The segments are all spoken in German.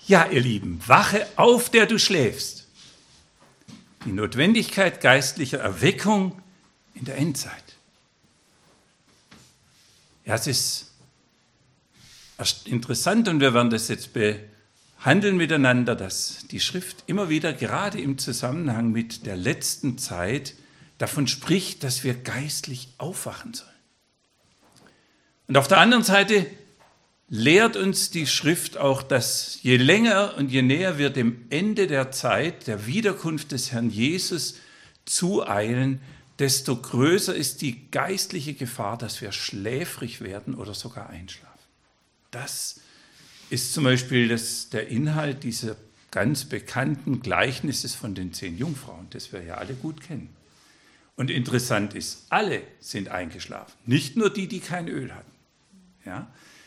Ja, ihr Lieben, wache auf, der du schläfst. Die Notwendigkeit geistlicher Erweckung in der Endzeit. Ja, es ist interessant und wir werden das jetzt behandeln miteinander, dass die Schrift immer wieder gerade im Zusammenhang mit der letzten Zeit davon spricht, dass wir geistlich aufwachen sollen. Und auf der anderen Seite lehrt uns die Schrift auch, dass je länger und je näher wir dem Ende der Zeit, der Wiederkunft des Herrn Jesus zueilen, desto größer ist die geistliche Gefahr, dass wir schläfrig werden oder sogar einschlafen. Das ist zum Beispiel der Inhalt dieser ganz bekannten Gleichnisses von den 10 Jungfrauen, das wir ja alle gut kennen. Und interessant ist, alle sind eingeschlafen, nicht nur die, die kein Öl hatten. Ja?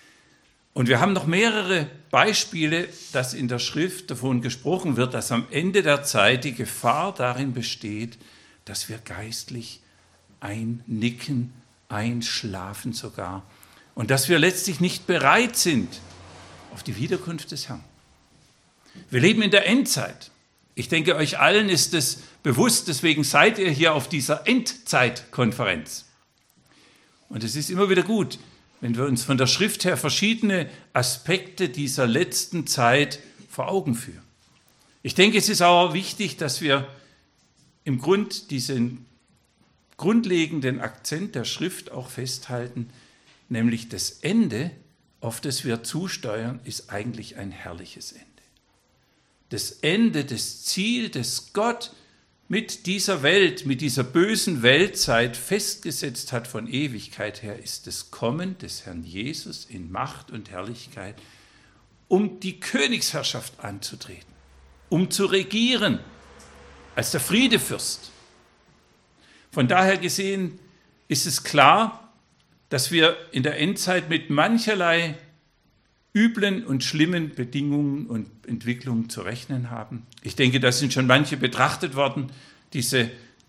Und wir haben noch mehrere Beispiele, dass in der Schrift davon gesprochen wird, dass am Ende der Zeit die Gefahr darin besteht, dass wir geistlich einnicken, einschlafen sogar und dass wir letztlich nicht bereit sind auf die Wiederkunft des Herrn. Wir leben in der Endzeit. Ich denke, euch allen ist es bewusst, deswegen seid ihr hier auf dieser Endzeitkonferenz. Und es ist immer wieder gut, wenn wir uns von der Schrift her verschiedene Aspekte dieser letzten Zeit vor Augen führen. Ich denke, es ist auch wichtig, dass wir im Grund diesen grundlegenden Akzent der Schrift auch festhalten, nämlich das Ende, auf das wir zusteuern, ist eigentlich ein herrliches Ende. Das Ende, das Ziel, das Gott mit dieser Welt, mit dieser bösen Weltzeit festgesetzt hat von Ewigkeit her, ist das Kommen des Herrn Jesus in Macht und Herrlichkeit, um die Königsherrschaft anzutreten, um zu regieren als der Friedefürst. Von daher gesehen ist es klar, dass wir in der Endzeit mit mancherlei üblen und schlimmen Bedingungen und Entwicklungen zu rechnen haben. Ich denke, da sind schon manche betrachtet worden, diese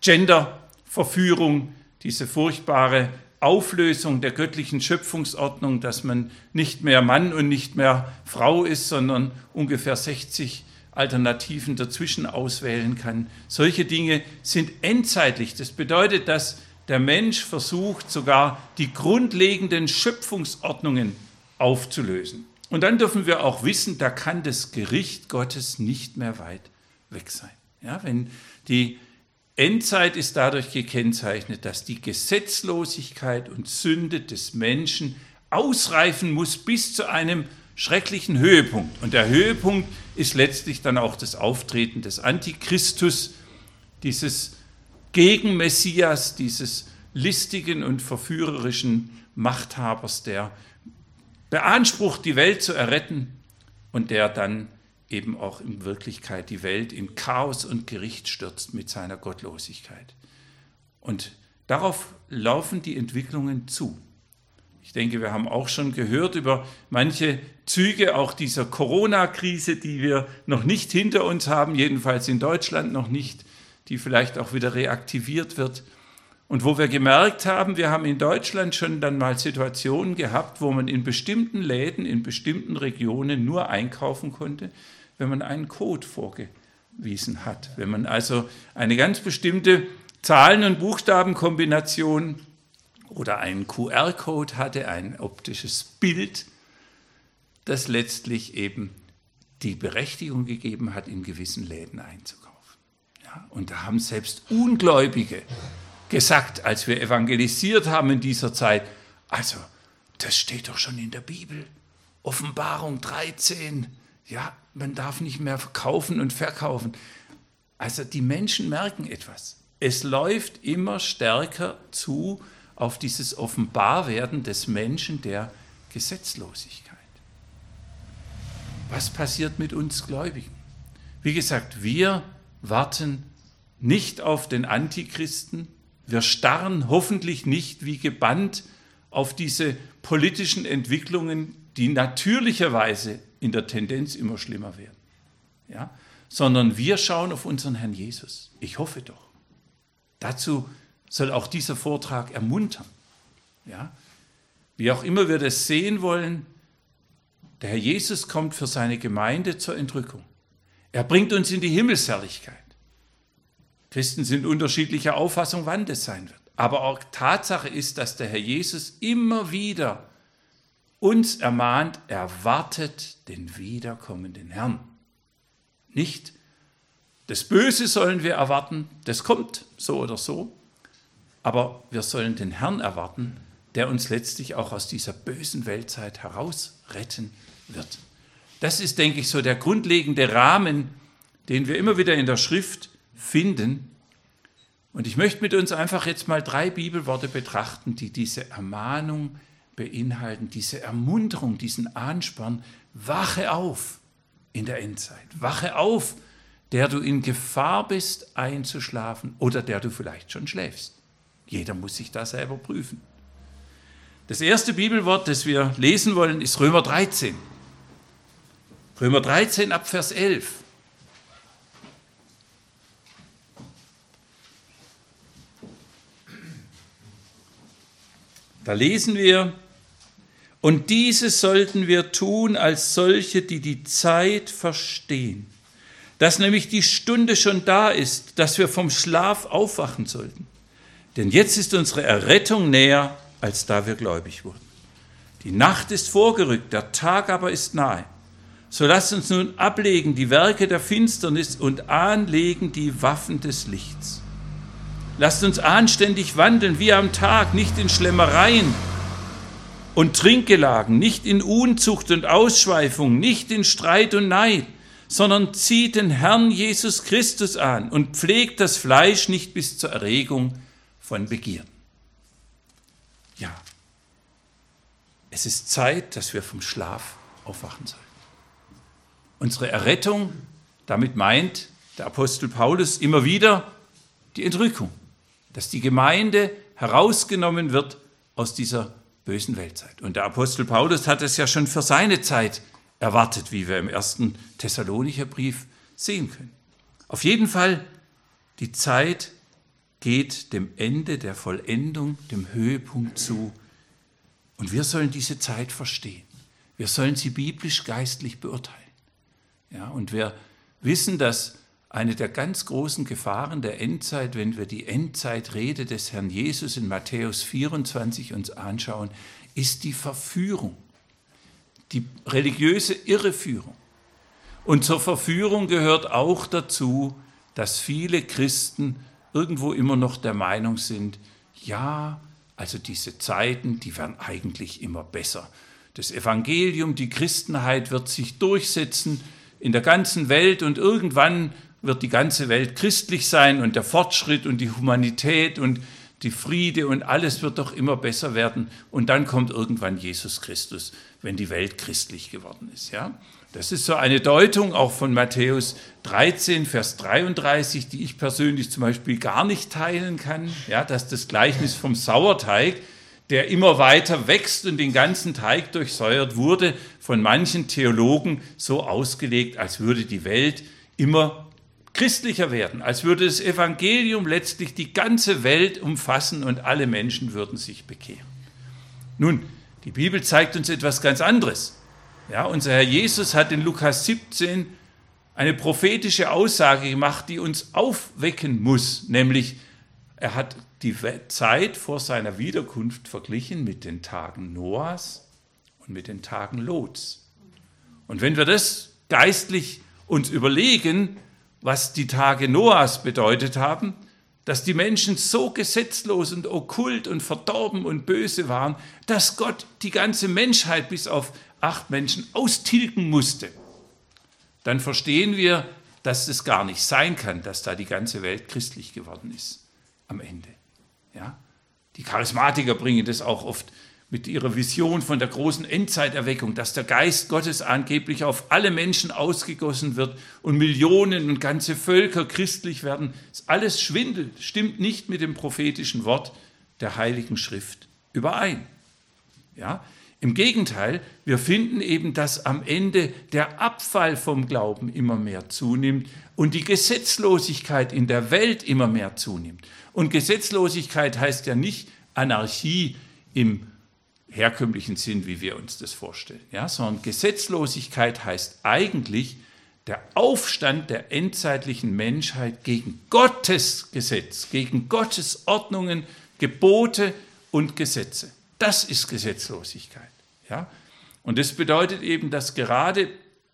Gender-Verführung, diese furchtbare Auflösung der göttlichen Schöpfungsordnung, dass man nicht mehr Mann und nicht mehr Frau ist, sondern ungefähr 60 Alternativen dazwischen auswählen kann. Solche Dinge sind endzeitlich. Das bedeutet, dass der Mensch versucht, sogar die grundlegenden Schöpfungsordnungen aufzulösen. Und dann dürfen wir auch wissen, da kann das Gericht Gottes nicht mehr weit weg sein. Ja, wenn die Endzeit ist dadurch gekennzeichnet, dass die Gesetzlosigkeit und Sünde des Menschen ausreifen muss bis zu einem schrecklichen Höhepunkt. Und der Höhepunkt ist letztlich dann auch das Auftreten des Antichristus, dieses Gegenmessias, dieses listigen und verführerischen Machthabers, der beansprucht, die Welt zu erretten und der dann eben auch in Wirklichkeit die Welt in Chaos und Gericht stürzt mit seiner Gottlosigkeit. Und darauf laufen die Entwicklungen zu. Ich denke, wir haben auch schon gehört über manche Züge auch dieser Corona-Krise, die wir noch nicht hinter uns haben, jedenfalls in Deutschland noch nicht, die vielleicht auch wieder reaktiviert wird. Und wo wir gemerkt haben, wir haben in Deutschland schon dann mal Situationen gehabt, wo man in bestimmten Läden, in bestimmten Regionen nur einkaufen konnte, wenn man einen Code vorgewiesen hat. Wenn man also eine ganz bestimmte Zahlen- und Buchstabenkombination oder einen QR-Code hatte, ein optisches Bild, das letztlich eben die Berechtigung gegeben hat, in gewissen Läden einzukaufen. Ja, und da haben selbst Ungläubige gesagt, als wir evangelisiert haben in dieser Zeit, also das steht doch schon in der Bibel, Offenbarung 13, ja, man darf nicht mehr kaufen und verkaufen. Also die Menschen merken etwas. Es läuft immer stärker zu auf dieses Offenbarwerden des Menschen der Gesetzlosigkeit. Was passiert mit uns Gläubigen? Wie gesagt, wir warten nicht auf den Antichristen. Wir starren hoffentlich nicht wie gebannt auf diese politischen Entwicklungen, die natürlicherweise in der Tendenz immer schlimmer werden. Ja? Sondern wir schauen auf unseren Herrn Jesus. Ich hoffe doch. Dazu soll auch dieser Vortrag ermuntern. Ja? Wie auch immer wir das sehen wollen, Der Herr Jesus kommt für seine Gemeinde zur Entrückung. Er bringt uns in die Himmelsherrlichkeit. Christen sind unterschiedlicher Auffassung, wann das sein wird. Aber auch Tatsache ist, dass der Herr Jesus immer wieder uns ermahnt, erwartet den wiederkommenden Herrn. Nicht das Böse sollen wir erwarten, das kommt so oder so, aber wir sollen den Herrn erwarten, der uns letztlich auch aus dieser bösen Weltzeit herausretten wird. Das ist, denke ich, so der grundlegende Rahmen, den wir immer wieder in der Schrift finden. Und ich möchte mit uns einfach jetzt mal 3 Bibelworte betrachten, die diese Ermahnung beinhalten, diese Ermunterung, diesen Ansporn. Wache auf in der Endzeit. Wache auf, der du in Gefahr bist, einzuschlafen oder der du vielleicht schon schläfst. Jeder muss sich da selber prüfen. Das erste Bibelwort, das wir lesen wollen, ist Römer 13. Römer 13 ab Vers 11. Da lesen wir: Und dieses sollten wir tun als solche, die die Zeit verstehen, dass nämlich die Stunde schon da ist, dass wir vom Schlaf aufwachen sollten. Denn jetzt ist unsere Errettung näher, als da wir gläubig wurden. Die Nacht ist vorgerückt, der Tag aber ist nahe. So lasst uns nun ablegen die Werke der Finsternis und anlegen die Waffen des Lichts. Lasst uns anständig wandeln wie am Tag, nicht in Schlemmereien und Trinkgelagen, nicht in Unzucht und Ausschweifung, nicht in Streit und Neid, sondern zieht den Herrn Jesus Christus an und pflegt das Fleisch nicht bis zur Erregung von Begierden. Ja, es ist Zeit, dass wir vom Schlaf aufwachen sollen. Unsere Errettung, damit meint der Apostel Paulus immer wieder die Entrückung, dass die Gemeinde herausgenommen wird aus dieser bösen Weltzeit. Und der Apostel Paulus hat es ja schon für seine Zeit erwartet, wie wir im 1. Thessalonicher Brief sehen können. Auf jeden Fall, die Zeit geht dem Ende der Vollendung, dem Höhepunkt zu. Und wir sollen diese Zeit verstehen. Wir sollen sie biblisch-geistlich beurteilen. Ja, und wir wissen, dass eine der ganz großen Gefahren der Endzeit, wenn wir die Endzeitrede des Herrn Jesus in Matthäus 24 uns anschauen, ist die Verführung, die religiöse Irreführung. Und zur Verführung gehört auch dazu, dass viele Christen irgendwo immer noch der Meinung sind, ja, also diese Zeiten, die werden eigentlich immer besser. Das Evangelium, die Christenheit wird sich durchsetzen in der ganzen Welt und irgendwann wird die ganze Welt christlich sein und der Fortschritt und die Humanität und die Friede und alles wird doch immer besser werden und dann kommt irgendwann Jesus Christus, wenn die Welt christlich geworden ist. Ja? Das ist so eine Deutung auch von Matthäus 13, Vers 33, die ich persönlich zum Beispiel gar nicht teilen kann, ja, dass das Gleichnis vom Sauerteig, der immer weiter wächst und den ganzen Teig durchsäuert, wurde von manchen Theologen so ausgelegt, als würde die Welt immer christlicher werden, als würde das Evangelium letztlich die ganze Welt umfassen und alle Menschen würden sich bekehren. Nun, die Bibel zeigt uns etwas ganz anderes. Ja, unser Herr Jesus hat in Lukas 17 eine prophetische Aussage gemacht, die uns aufwecken muss, nämlich er hat die Zeit vor seiner Wiederkunft verglichen mit den Tagen Noahs und mit den Tagen Lots. Und wenn wir das geistlich uns überlegen, was die Tage Noahs bedeutet haben, dass die Menschen so gesetzlos und okkult und verdorben und böse waren, dass Gott die ganze Menschheit bis auf 8 Menschen austilgen musste, dann verstehen wir, dass es gar nicht sein kann, dass da die ganze Welt christlich geworden ist am Ende. Ja? Die Charismatiker bringen das auch oft mit ihrer Vision von der großen Endzeiterweckung, dass der Geist Gottes angeblich auf alle Menschen ausgegossen wird und Millionen und ganze Völker christlich werden. Das ist alles Schwindel, stimmt nicht mit dem prophetischen Wort der Heiligen Schrift überein. Ja? Im Gegenteil, wir finden eben, dass am Ende der Abfall vom Glauben immer mehr zunimmt und die Gesetzlosigkeit in der Welt immer mehr zunimmt. Und Gesetzlosigkeit heißt ja nicht Anarchie im herkömmlichen Sinn, wie wir uns das vorstellen. Ja, sondern Gesetzlosigkeit heißt eigentlich der Aufstand der endzeitlichen Menschheit gegen Gottes Gesetz, gegen Gottes Ordnungen, Gebote und Gesetze. Das ist Gesetzlosigkeit. Ja? Und das bedeutet eben, dass gerade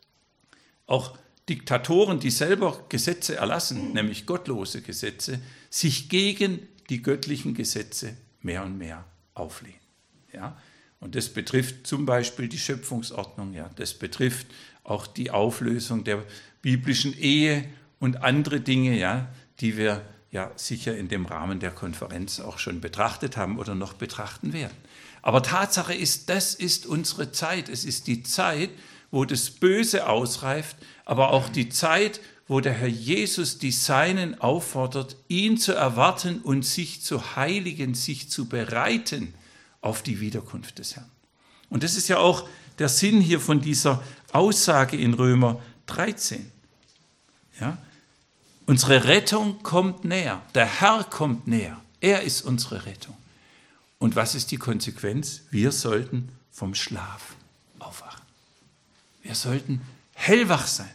auch Diktatoren, die selber Gesetze erlassen, nämlich gottlose Gesetze, sich gegen die göttlichen Gesetze mehr und mehr auflehnen. Ja? Und das betrifft zum Beispiel die Schöpfungsordnung, ja? Das betrifft auch die Auflösung der biblischen Ehe und andere Dinge, ja, die wir ja sicher in dem Rahmen der Konferenz auch schon betrachtet haben oder noch betrachten werden. Aber Tatsache ist, das ist unsere Zeit. Es ist die Zeit, wo das Böse ausreift, aber auch die Zeit, wo der Herr Jesus die Seinen auffordert, ihn zu erwarten und sich zu heiligen, sich zu bereiten auf die Wiederkunft des Herrn. Und das ist ja auch der Sinn hier von dieser Aussage in Römer 13. Ja? Unsere Rettung kommt näher. Der Herr kommt näher. Er ist unsere Rettung. Und was ist die Konsequenz? Wir sollten vom Schlaf aufwachen. Wir sollten hellwach sein.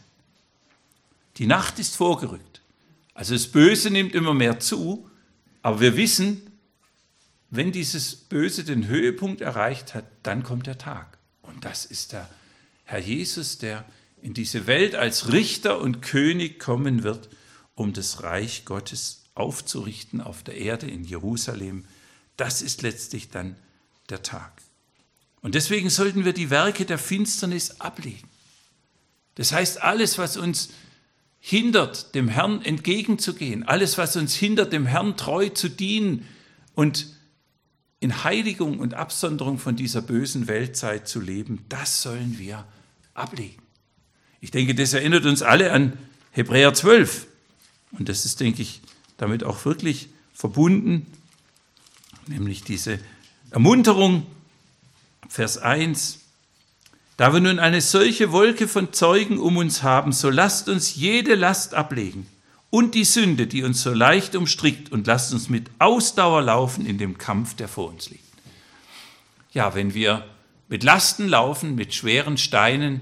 Die Nacht ist vorgerückt. Also das Böse nimmt immer mehr zu, aber wir wissen, wenn dieses Böse den Höhepunkt erreicht hat, dann kommt der Tag. Und das ist der Herr Jesus, der in diese Welt als Richter und König kommen wird, um das Reich Gottes aufzurichten auf der Erde in Jerusalem. Das ist letztlich dann der Tag. Und deswegen sollten wir die Werke der Finsternis ablegen. Das heißt, alles, was uns hindert, dem Herrn entgegenzugehen, alles, was uns hindert, dem Herrn treu zu dienen und in Heiligung und Absonderung von dieser bösen Weltzeit zu leben, das sollen wir ablegen. Ich denke, das erinnert uns alle an Hebräer 12. Und das ist, denke ich, damit auch wirklich verbunden, nämlich diese Ermunterung, Vers 1. Da wir nun eine solche Wolke von Zeugen um uns haben, so lasst uns jede Last ablegen und die Sünde, die uns so leicht umstrickt, und lasst uns mit Ausdauer laufen in dem Kampf, der vor uns liegt. Ja, wenn wir mit Lasten laufen, mit schweren Steinen,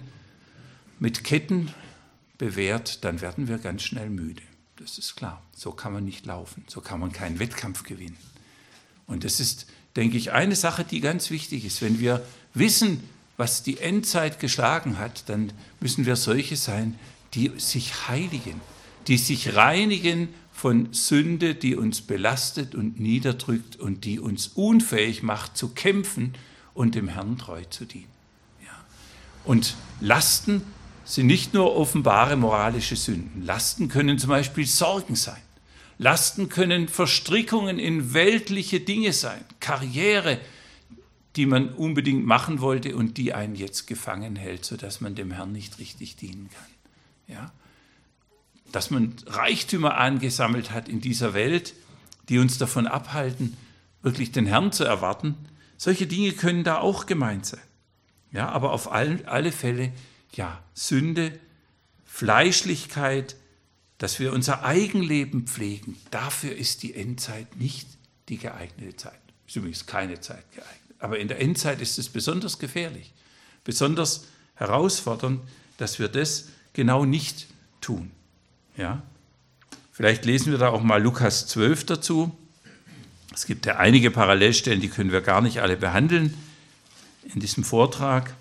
mit Ketten bewehrt, dann werden wir ganz schnell müde. Das ist klar. So kann man nicht laufen. So kann man keinen Wettkampf gewinnen. Und das ist, denke ich, eine Sache, die ganz wichtig ist. Wenn wir wissen, was die Endzeit geschlagen hat, dann müssen wir solche sein, die sich heiligen, die sich reinigen von Sünde, die uns belastet und niederdrückt und die uns unfähig macht zu kämpfen und dem Herrn treu zu dienen. Ja. Und Lasten sind nicht nur offenbare moralische Sünden. Lasten können zum Beispiel Sorgen sein. Lasten können Verstrickungen in weltliche Dinge sein, Karriere, die man unbedingt machen wollte und die einen jetzt gefangen hält, sodass man dem Herrn nicht richtig dienen kann. Ja? Dass man Reichtümer angesammelt hat in dieser Welt, die uns davon abhalten, wirklich den Herrn zu erwarten. Solche Dinge können da auch gemeint sein. Ja, aber auf alle Fälle, ja, Sünde, Fleischlichkeit, dass wir unser Eigenleben pflegen, dafür ist die Endzeit nicht die geeignete Zeit. Ist übrigens keine Zeit geeignet. Aber in der Endzeit ist es besonders gefährlich, besonders herausfordernd, dass wir das genau nicht tun. Ja? Vielleicht lesen wir da auch mal Lukas 12 dazu. Es gibt ja einige Parallelstellen, die können wir gar nicht alle behandeln in diesem Vortrag.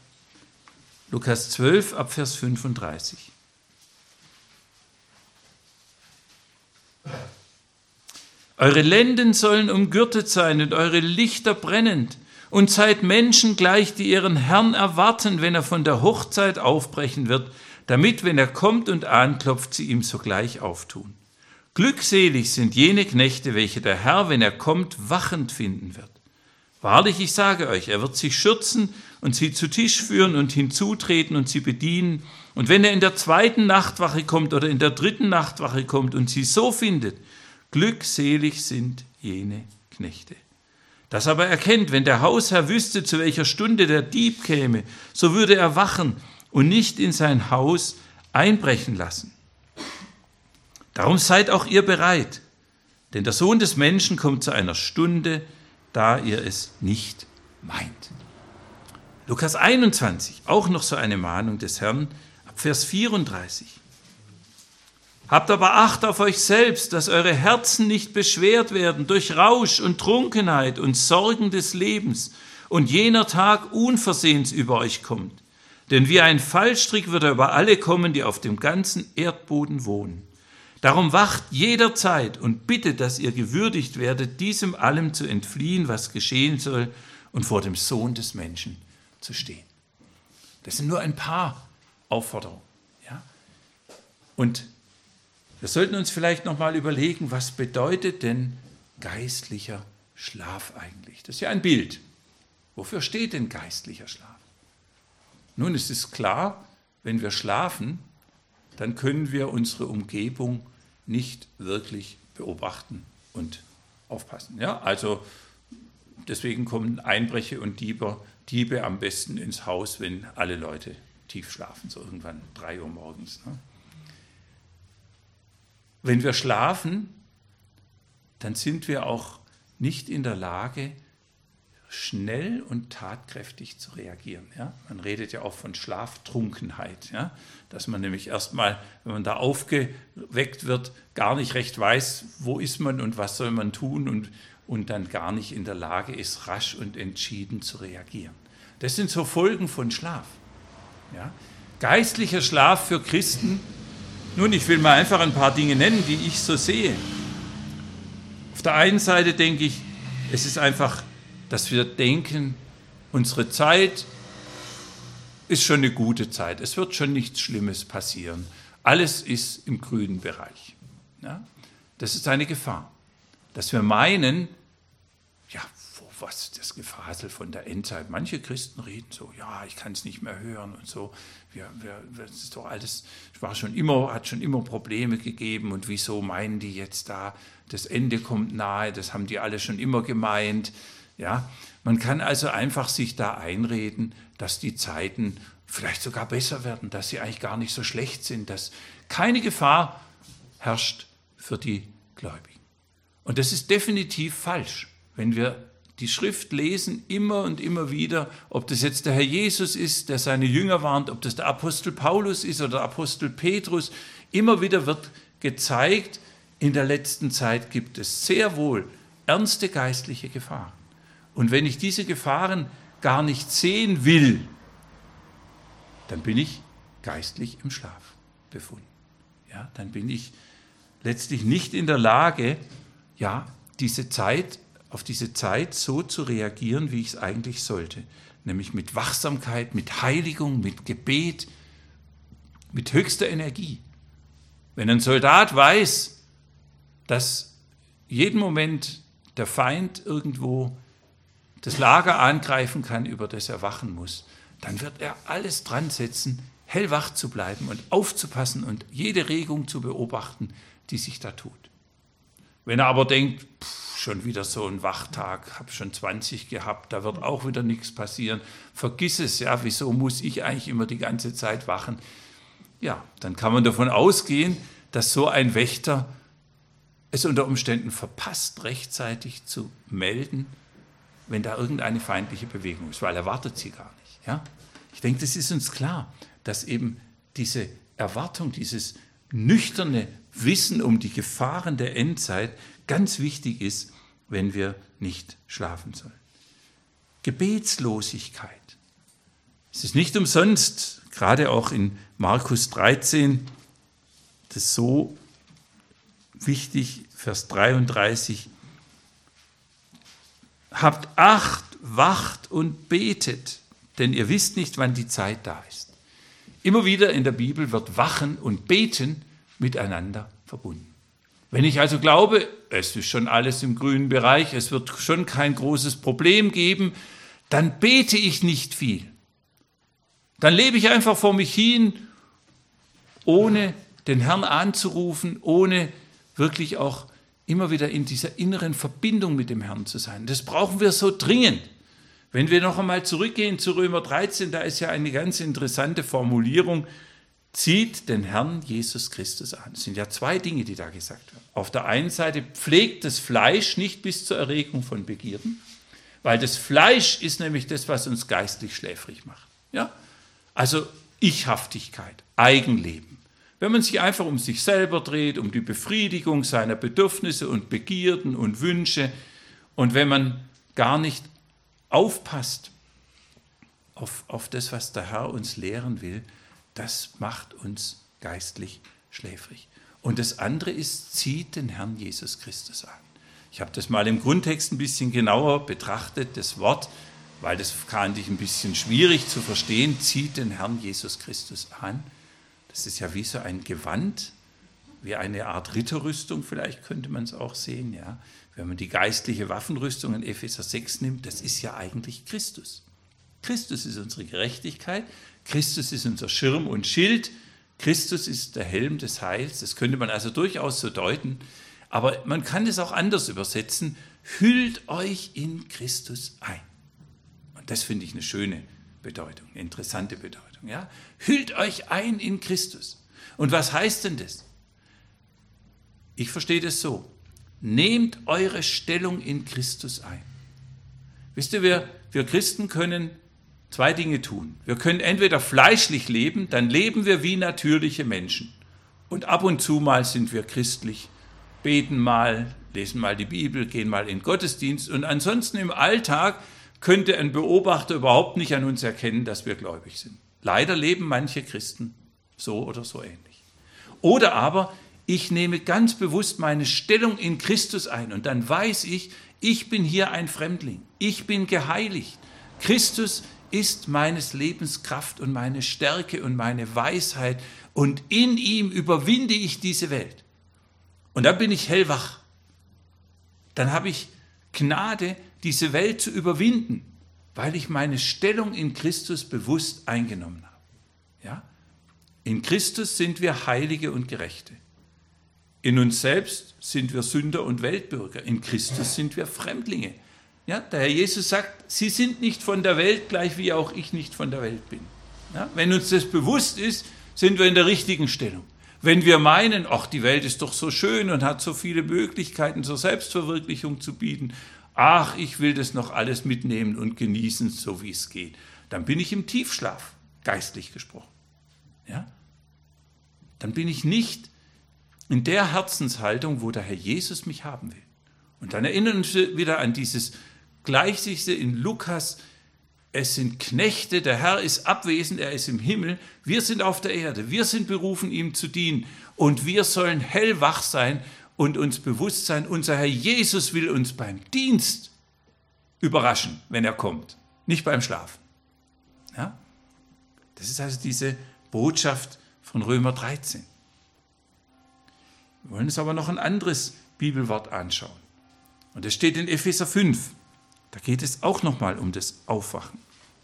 Lukas 12 ab Vers 35. Eure Lenden sollen umgürtet sein und eure Lichter brennend, und seid Menschen gleich, die ihren Herrn erwarten, wenn er von der Hochzeit aufbrechen wird, damit, wenn er kommt und anklopft, sie ihm sogleich auftun. Glückselig sind jene Knechte, welche der Herr, wenn er kommt, wachend finden wird. Wahrlich, ich sage euch, er wird sie schürzen und sie zu Tisch führen und hinzutreten und sie bedienen. Und wenn er in der 2. Nachtwache kommt oder in der 3. Nachtwache kommt und sie so findet, glückselig sind jene Knechte. Das aber erkennt, wenn der Hausherr wüsste, zu welcher Stunde der Dieb käme, so würde er wachen und nicht in sein Haus einbrechen lassen. Darum seid auch ihr bereit, denn der Sohn des Menschen kommt zu einer Stunde, da ihr es nicht meint. Lukas 21, auch noch so eine Mahnung des Herrn, ab Vers 34. Habt aber Acht auf euch selbst, dass eure Herzen nicht beschwert werden durch Rausch und Trunkenheit und Sorgen des Lebens und jener Tag unversehens über euch kommt. Denn wie ein Fallstrick wird er über alle kommen, die auf dem ganzen Erdboden wohnen. Darum wacht jederzeit und bittet, dass ihr gewürdigt werdet, diesem allem zu entfliehen, was geschehen soll, und vor dem Sohn des Menschen zu stehen. Das sind nur ein paar Aufforderungen. Ja? Und wir sollten uns vielleicht nochmal überlegen, was bedeutet denn geistlicher Schlaf eigentlich? Das ist ja ein Bild. Wofür steht denn geistlicher Schlaf? Nun, es ist klar, wenn wir schlafen, dann können wir unsere Umgebung nicht wirklich beobachten und aufpassen. Ja? Also deswegen kommen Einbrecher und Diebe am besten ins Haus, wenn alle Leute tief schlafen, so irgendwann 3 Uhr morgens. Ne? Wenn wir schlafen, dann sind wir auch nicht in der Lage, schnell und tatkräftig zu reagieren. Ja? Man redet ja auch von Schlaftrunkenheit, ja? Dass man nämlich erstmal, wenn man da aufgeweckt wird, gar nicht recht weiß, wo ist man und was soll man tun und dann gar nicht in der Lage ist, rasch und entschieden zu reagieren. Das sind so Folgen von Schlaf. Ja? Geistlicher Schlaf für Christen. Nun, ich will mal einfach ein paar Dinge nennen, die ich so sehe. Auf der einen Seite denke ich, es ist einfach, dass wir denken, unsere Zeit ist schon eine gute Zeit. Es wird schon nichts Schlimmes passieren. Alles ist im grünen Bereich. Ja? Das ist eine Gefahr. Dass wir meinen, ja, was ist das Gefasel von der Endzeit? Manche Christen reden so, ja, ich kann es nicht mehr hören und so. Das ist doch alles, hat schon immer Probleme gegeben und wieso meinen die jetzt da, das Ende kommt nahe, das haben die alle schon immer gemeint. Ja, man kann also einfach sich da einreden, dass die Zeiten vielleicht sogar besser werden, dass sie eigentlich gar nicht so schlecht sind, dass keine Gefahr herrscht für die Gläubigen. Und das ist definitiv falsch, wenn wir die Schrift lesen, immer und immer wieder, ob das jetzt der Herr Jesus ist, der seine Jünger warnt, ob das der Apostel Paulus ist oder der Apostel Petrus, immer wieder wird gezeigt, in der letzten Zeit gibt es sehr wohl ernste geistliche Gefahren. Und wenn ich diese Gefahren gar nicht sehen will, dann bin ich geistlich im Schlaf befunden. Ja, dann bin ich letztlich nicht in der Lage, ja, auf diese Zeit so zu reagieren, wie ich es eigentlich sollte. Nämlich mit Wachsamkeit, mit Heiligung, mit Gebet, mit höchster Energie. Wenn ein Soldat weiß, dass jeden Moment der Feind irgendwo das Lager angreifen kann, über das er wachen muss, dann wird er alles dran setzen, hellwach zu bleiben und aufzupassen und jede Regung zu beobachten, die sich da tut. Wenn er aber denkt, schon wieder so ein Wachtag, habe schon 20 gehabt, da wird auch wieder nichts passieren, vergiss es, ja, wieso muss ich eigentlich immer die ganze Zeit wachen? Ja, dann kann man davon ausgehen, dass so ein Wächter es unter Umständen verpasst, rechtzeitig zu melden, wenn da irgendeine feindliche Bewegung ist, weil er wartet sie gar nicht. Ja? Ich denke, das ist uns klar, dass eben diese Erwartung, dieses nüchterne Wissen um die Gefahren der Endzeit ganz wichtig ist, wenn wir nicht schlafen sollen. Gebetslosigkeit. Es ist nicht umsonst, gerade auch in Markus 13, das ist so wichtig, Vers 33, habt Acht, wacht und betet, denn ihr wisst nicht, wann die Zeit da ist. Immer wieder in der Bibel wird Wachen und Beten miteinander verbunden. Wenn ich also glaube, es ist schon alles im grünen Bereich, es wird schon kein großes Problem geben, dann bete ich nicht viel. Dann lebe ich einfach vor mich hin, ohne den Herrn anzurufen, ohne wirklich auch immer wieder in dieser inneren Verbindung mit dem Herrn zu sein. Das brauchen wir so dringend. Wenn wir noch einmal zurückgehen zu Römer 13, da ist ja eine ganz interessante Formulierung, zieht den Herrn Jesus Christus an. Es sind ja 2 Dinge, die da gesagt werden. Auf der einen Seite pflegt das Fleisch nicht bis zur Erregung von Begierden. Weil das Fleisch ist nämlich das, was uns geistlich schläfrig macht. Ja? Also Ichhaftigkeit, Eigenleben. Wenn man sich einfach um sich selber dreht, um die Befriedigung seiner Bedürfnisse und Begierden und Wünsche und wenn man gar nicht aufpasst auf das, was der Herr uns lehren will, das macht uns geistlich schläfrig. Und das andere ist, zieht den Herrn Jesus Christus an. Ich habe das mal im Grundtext ein bisschen genauer betrachtet, das Wort, weil das fand ich ein bisschen schwierig zu verstehen, zieht den Herrn Jesus Christus an. Das ist ja wie so ein Gewand, wie eine Art Ritterrüstung, vielleicht könnte man es auch sehen. Ja? Wenn man die geistliche Waffenrüstung in Epheser 6 nimmt, das ist ja eigentlich Christus. Christus ist unsere Gerechtigkeit, Christus ist unser Schirm und Schild, Christus ist der Helm des Heils. Das könnte man also durchaus so deuten, aber man kann es auch anders übersetzen. Hüllt euch in Christus ein. Und das finde ich eine schöne Bedeutung, eine interessante Bedeutung. Ja? Hüllt euch ein in Christus. Und was heißt denn das? Ich verstehe das so. Nehmt eure Stellung in Christus ein. Wisst ihr, wir Christen können zwei Dinge tun. Wir können entweder fleischlich leben, dann leben wir wie natürliche Menschen. Und ab und zu mal sind wir christlich, beten mal, lesen mal die Bibel, gehen mal in den Gottesdienst. Und ansonsten im Alltag könnte ein Beobachter überhaupt nicht an uns erkennen, dass wir gläubig sind. Leider leben manche Christen so oder so ähnlich. Oder aber ich nehme ganz bewusst meine Stellung in Christus ein und dann weiß ich, ich bin hier ein Fremdling, ich bin geheiligt. Christus ist meines Lebens Kraft und meine Stärke und meine Weisheit und in ihm überwinde ich diese Welt. Und dann bin ich hellwach. Dann habe ich Gnade, diese Welt zu überwinden, weil ich meine Stellung in Christus bewusst eingenommen habe. Ja? In Christus sind wir Heilige und Gerechte. In uns selbst sind wir Sünder und Weltbürger. In Christus sind wir Fremdlinge. Ja, der Herr Jesus sagt, sie sind nicht von der Welt, gleich wie auch ich nicht von der Welt bin. Ja, wenn uns das bewusst ist, sind wir in der richtigen Stellung. Wenn wir meinen, ach, die Welt ist doch so schön und hat so viele Möglichkeiten zur Selbstverwirklichung zu bieten, ach, ich will das noch alles mitnehmen und genießen, so wie es geht, dann bin ich im Tiefschlaf, geistlich gesprochen. Ja? Dann bin ich nicht in der Herzenshaltung, wo der Herr Jesus mich haben will. Und dann erinnern wir wieder an dieses Gleichsichte in Lukas, es sind Knechte, der Herr ist abwesend, er ist im Himmel, wir sind auf der Erde, wir sind berufen, ihm zu dienen und wir sollen hellwach sein und uns bewusst sein, unser Herr Jesus will uns beim Dienst überraschen, wenn er kommt, nicht beim Schlafen. Ja? Das ist also diese Botschaft von Römer 13. Wir wollen uns aber noch ein anderes Bibelwort anschauen. Und das steht in Epheser 5. Da geht es auch nochmal um das Aufwachen.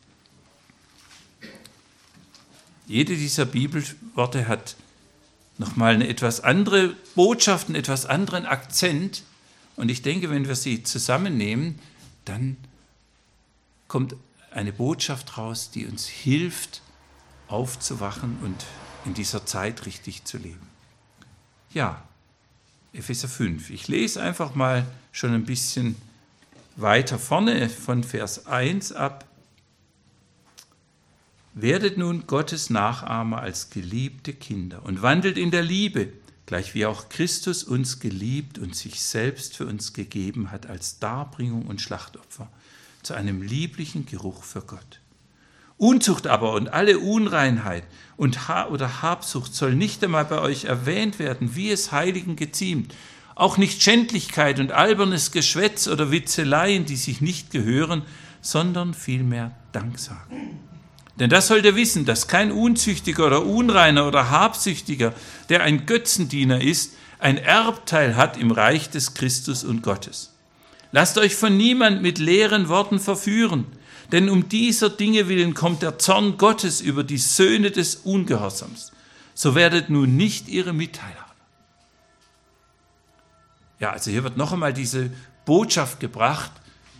Jede dieser Bibelworte hat nochmal eine etwas andere Botschaft, einen etwas anderen Akzent. Und ich denke, wenn wir sie zusammennehmen, dann kommt eine Botschaft raus, die uns hilft, aufzuwachen und in dieser Zeit richtig zu leben. Ja, Epheser 5. Ich lese einfach mal schon ein bisschen weiter vorne von Vers 1 ab. Werdet nun Gottes Nachahmer als geliebte Kinder und wandelt in der Liebe, gleich wie auch Christus uns geliebt und sich selbst für uns gegeben hat als Darbringung und Schlachtopfer zu einem lieblichen Geruch für Gott. Unzucht aber und alle Unreinheit oder Habsucht soll nicht einmal bei euch erwähnt werden, wie es Heiligen geziemt. Auch nicht Schändlichkeit und albernes Geschwätz oder Witzeleien, die sich nicht gehören, sondern vielmehr Danksagen. Denn das sollt ihr wissen, dass kein Unzüchtiger oder Unreiner oder Habsüchtiger, der ein Götzendiener ist, ein Erbteil hat im Reich des Christus und Gottes. Lasst euch von niemand mit leeren Worten verführen, denn um dieser Dinge willen kommt der Zorn Gottes über die Söhne des Ungehorsams. So werdet nun nicht ihre Mitteilhaber. Ja, also hier wird noch einmal diese Botschaft gebracht,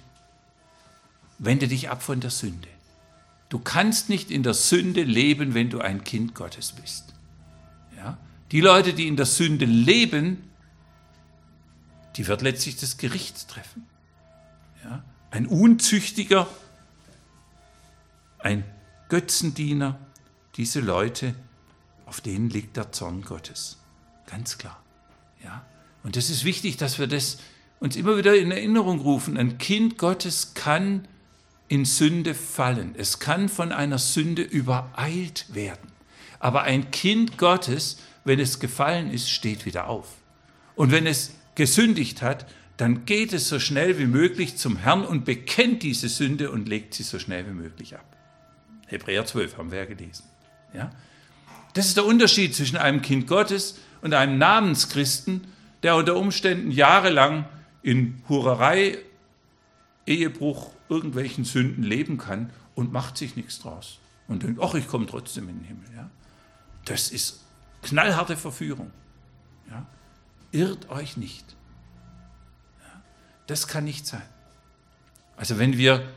wende dich ab von der Sünde. Du kannst nicht in der Sünde leben, wenn du ein Kind Gottes bist. Ja? Die Leute, die in der Sünde leben, die wird letztlich das Gericht treffen. Ja? ein Unzüchtiger, ein Götzendiener, diese Leute, auf denen liegt der Zorn Gottes. Ganz klar. Ja? Und das ist wichtig, dass wir das uns immer wieder in Erinnerung rufen. Ein Kind Gottes kann in Sünde fallen. Es kann von einer Sünde übereilt werden. Aber ein Kind Gottes, wenn es gefallen ist, steht wieder auf. Und wenn es gesündigt hat, dann geht es so schnell wie möglich zum Herrn und bekennt diese Sünde und legt sie so schnell wie möglich ab. Hebräer 12 haben wir ja gelesen. Ja? Das ist der Unterschied zwischen einem Kind Gottes und einem Namenschristen, der unter Umständen jahrelang in Hurerei, Ehebruch, irgendwelchen Sünden leben kann und macht sich nichts draus. Und denkt, ach, ich komme trotzdem in den Himmel. Ja? Das ist knallharte Verführung. Ja? Irrt euch nicht. Ja? Das kann nicht sein. Also wenn wir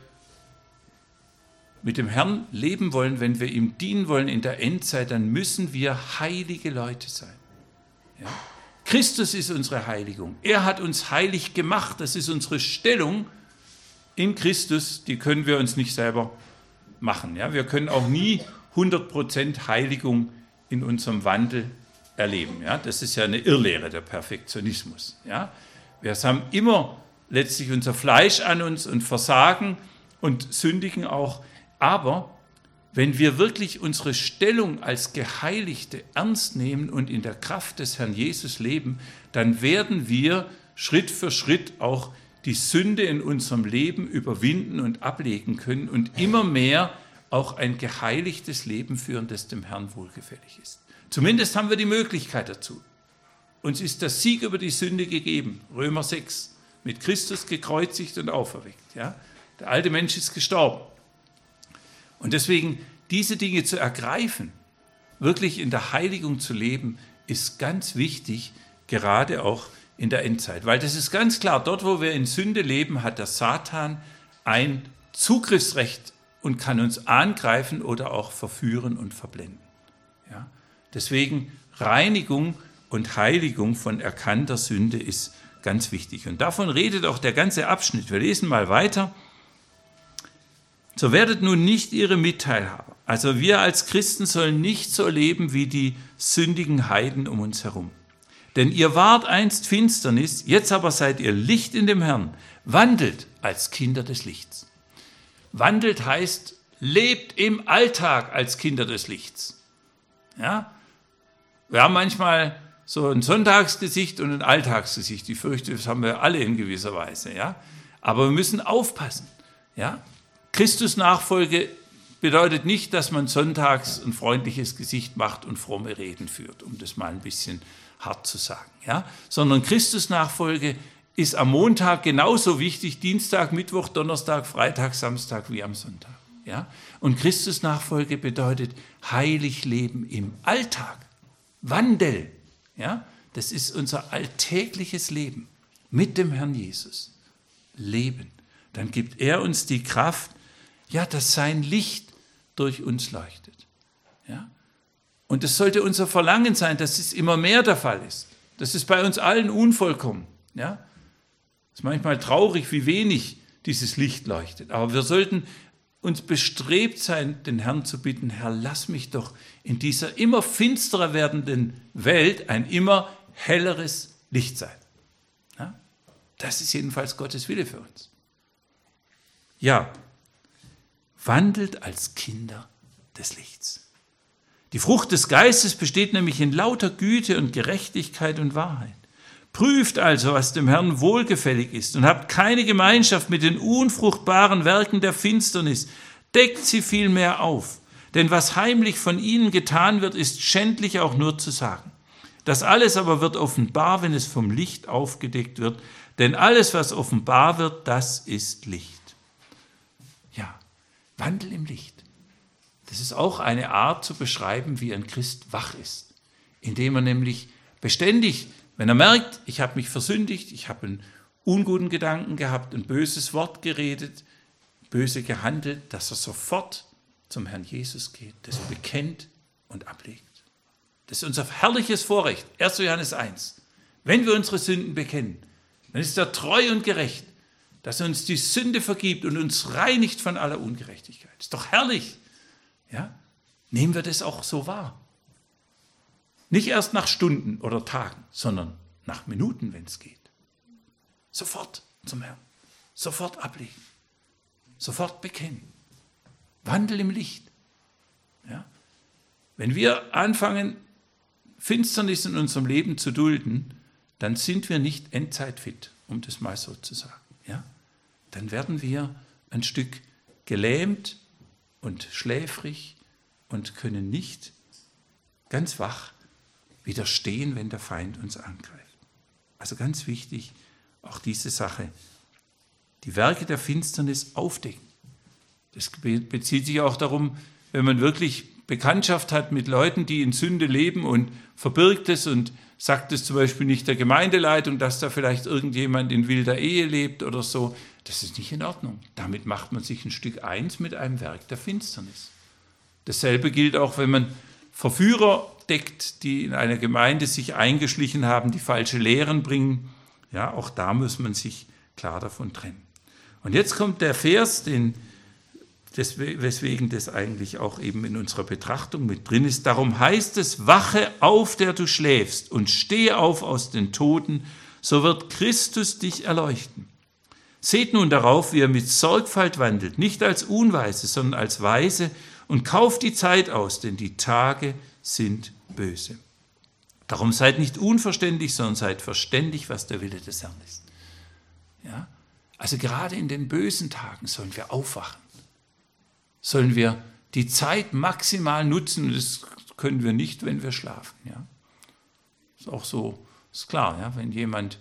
mit dem Herrn leben wollen, wenn wir ihm dienen wollen in der Endzeit, dann müssen wir heilige Leute sein. Ja? Christus ist unsere Heiligung. Er hat uns heilig gemacht. Das ist unsere Stellung in Christus. Die können wir uns nicht selber machen. Ja? Wir können auch nie 100% Heiligung in unserem Wandel erleben. Ja? Das ist ja eine Irrlehre, der Perfektionismus. Ja? Wir haben immer letztlich unser Fleisch an uns und versagen und sündigen auch. Aber wenn wir wirklich unsere Stellung als Geheiligte ernst nehmen und in der Kraft des Herrn Jesus leben, dann werden wir Schritt für Schritt auch die Sünde in unserem Leben überwinden und ablegen können und immer mehr auch ein geheiligtes Leben führen, das dem Herrn wohlgefällig ist. Zumindest haben wir die Möglichkeit dazu. Uns ist der Sieg über die Sünde gegeben, Römer 6, mit Christus gekreuzigt und auferweckt. Ja? Der alte Mensch ist gestorben. Und deswegen, diese Dinge zu ergreifen, wirklich in der Heiligung zu leben, ist ganz wichtig, gerade auch in der Endzeit. Weil das ist ganz klar, dort, wo wir in Sünde leben, hat der Satan ein Zugriffsrecht und kann uns angreifen oder auch verführen und verblenden. Ja? Deswegen Reinigung und Heiligung von erkannter Sünde ist ganz wichtig. Und davon redet auch der ganze Abschnitt. Wir lesen mal weiter. So werdet nun nicht ihre Mitteilhaber. Also wir als Christen sollen nicht so leben wie die sündigen Heiden um uns herum. Denn ihr wart einst Finsternis, jetzt aber seid ihr Licht in dem Herrn. Wandelt als Kinder des Lichts. Wandelt heißt, lebt im Alltag als Kinder des Lichts. Ja? Wir haben manchmal so ein Sonntagsgesicht und ein Alltagsgesicht. Ich fürchte, das haben wir alle in gewisser Weise. Ja? Aber wir müssen aufpassen. Ja? Christus-Nachfolge bedeutet nicht, dass man sonntags ein freundliches Gesicht macht und fromme Reden führt, um das mal ein bisschen hart zu sagen. Ja? Sondern Christus-Nachfolge ist am Montag genauso wichtig, Dienstag, Mittwoch, Donnerstag, Freitag, Samstag wie am Sonntag. Ja? Und Christus-Nachfolge bedeutet heilig leben im Alltag. Wandel. Ja? Das ist unser alltägliches Leben mit dem Herrn Jesus. Leben. Dann gibt er uns die Kraft, ja, dass sein Licht durch uns leuchtet. Ja? Und das sollte unser Verlangen sein, dass es immer mehr der Fall ist. Das ist bei uns allen unvollkommen. Ja? Es ist manchmal traurig, wie wenig dieses Licht leuchtet. Aber wir sollten uns bestrebt sein, den Herrn zu bitten, Herr, lass mich doch in dieser immer finsterer werdenden Welt ein immer helleres Licht sein. Ja? Das ist jedenfalls Gottes Wille für uns. Ja, wandelt als Kinder des Lichts. Die Frucht des Geistes besteht nämlich in lauter Güte und Gerechtigkeit und Wahrheit. Prüft also, was dem Herrn wohlgefällig ist und habt keine Gemeinschaft mit den unfruchtbaren Werken der Finsternis. Deckt sie vielmehr auf. Denn was heimlich von ihnen getan wird, ist schändlich auch nur zu sagen. Das alles aber wird offenbar, wenn es vom Licht aufgedeckt wird. Denn alles, was offenbar wird, das ist Licht. Ja, Wandel im Licht. Das ist auch eine Art zu beschreiben, wie ein Christ wach ist. Indem er nämlich beständig, wenn er merkt, ich habe mich versündigt, ich habe einen unguten Gedanken gehabt, ein böses Wort geredet, böse gehandelt, dass er sofort zum Herrn Jesus geht, das er bekennt und ablegt. Das ist unser herrliches Vorrecht. 1. Johannes 1. Wenn wir unsere Sünden bekennen, dann ist er treu und gerecht, dass er uns die Sünde vergibt und uns reinigt von aller Ungerechtigkeit. Ist doch herrlich. Ja? Nehmen wir das auch so wahr. Nicht erst nach Stunden oder Tagen, sondern nach Minuten, wenn es geht. Sofort zum Herrn. Sofort ablegen. Sofort bekennen. Wandel im Licht. Ja? Wenn wir anfangen, Finsternis in unserem Leben zu dulden, dann sind wir nicht endzeitfit, um das mal so zu sagen. Ja? Dann werden wir ein Stück gelähmt und schläfrig und können nicht ganz wach widerstehen, wenn der Feind uns angreift. Also ganz wichtig, auch diese Sache, die Werke der Finsternis aufdecken. Das bezieht sich auch darum, wenn man wirklich Bekanntschaft hat mit Leuten, die in Sünde leben und verbirgt es und sagt es zum Beispiel nicht der Gemeindeleitung, dass da vielleicht irgendjemand in wilder Ehe lebt oder so. Das ist nicht in Ordnung. Damit macht man sich ein Stück eins mit einem Werk der Finsternis. Dasselbe gilt auch, wenn man Verführer deckt, die in einer Gemeinde sich eingeschlichen haben, die falsche Lehren bringen. Ja, auch da muss man sich klar davon trennen. Und jetzt kommt der Vers, weswegen das eigentlich auch eben in unserer Betrachtung mit drin ist. Darum heißt es, wache auf, der du schläfst, und stehe auf aus den Toten, so wird Christus dich erleuchten. Seht nun darauf, wie ihr mit Sorgfalt wandelt, nicht als Unweise, sondern als Weise, und kauft die Zeit aus, denn die Tage sind böse. Darum seid nicht unverständig, sondern seid verständig, was der Wille des Herrn ist. Ja? Also gerade in den bösen Tagen sollen wir aufwachen. Sollen wir die Zeit maximal nutzen, und das können wir nicht, wenn wir schlafen. Ja? Ist auch so, ist klar, ja? Wenn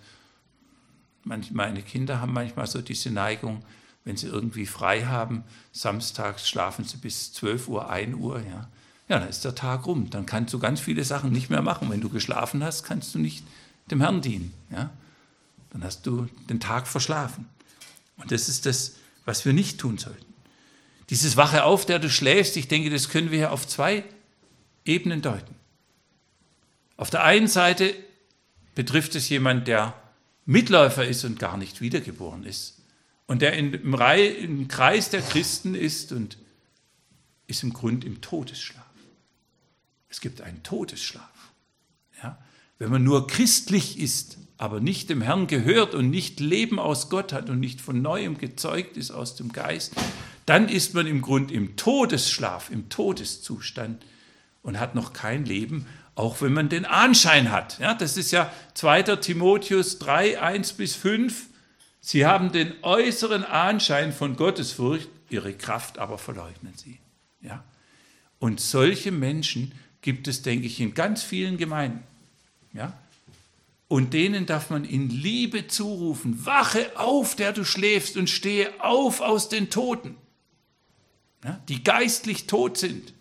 meine Kinder haben manchmal so diese Neigung, wenn sie irgendwie frei haben, samstags schlafen sie bis 12 Uhr, 1 Uhr, ja, dann ist der Tag rum. Dann kannst du ganz viele Sachen nicht mehr machen. Wenn du geschlafen hast, kannst du nicht dem Herrn dienen. Ja? Dann hast du den Tag verschlafen. Und das ist das, was wir nicht tun sollten. Dieses Wache auf, der du schläfst, ich denke, das können wir ja auf 2 Ebenen deuten. Auf der einen Seite betrifft es jemanden, der Mitläufer ist und gar nicht wiedergeboren ist und der im Kreis der Christen ist und ist im Grunde im Todesschlaf. Es gibt einen Todesschlaf. Ja? Wenn man nur christlich ist, aber nicht dem Herrn gehört und nicht Leben aus Gott hat und nicht von Neuem gezeugt ist aus dem Geist, dann ist man im Grunde im Todesschlaf, im Todeszustand und hat noch kein Leben, auch wenn man den Anschein hat. Ja, das ist ja 2. Timotheus 3, 1-5. Sie haben den äußeren Anschein von Gottesfurcht, ihre Kraft aber verleugnen sie. Ja? Und solche Menschen gibt es, denke ich, in ganz vielen Gemeinden. Ja? Und denen darf man in Liebe zurufen, wache auf, der du schläfst, und stehe auf aus den Toten, ja? Die geistlich tot sind.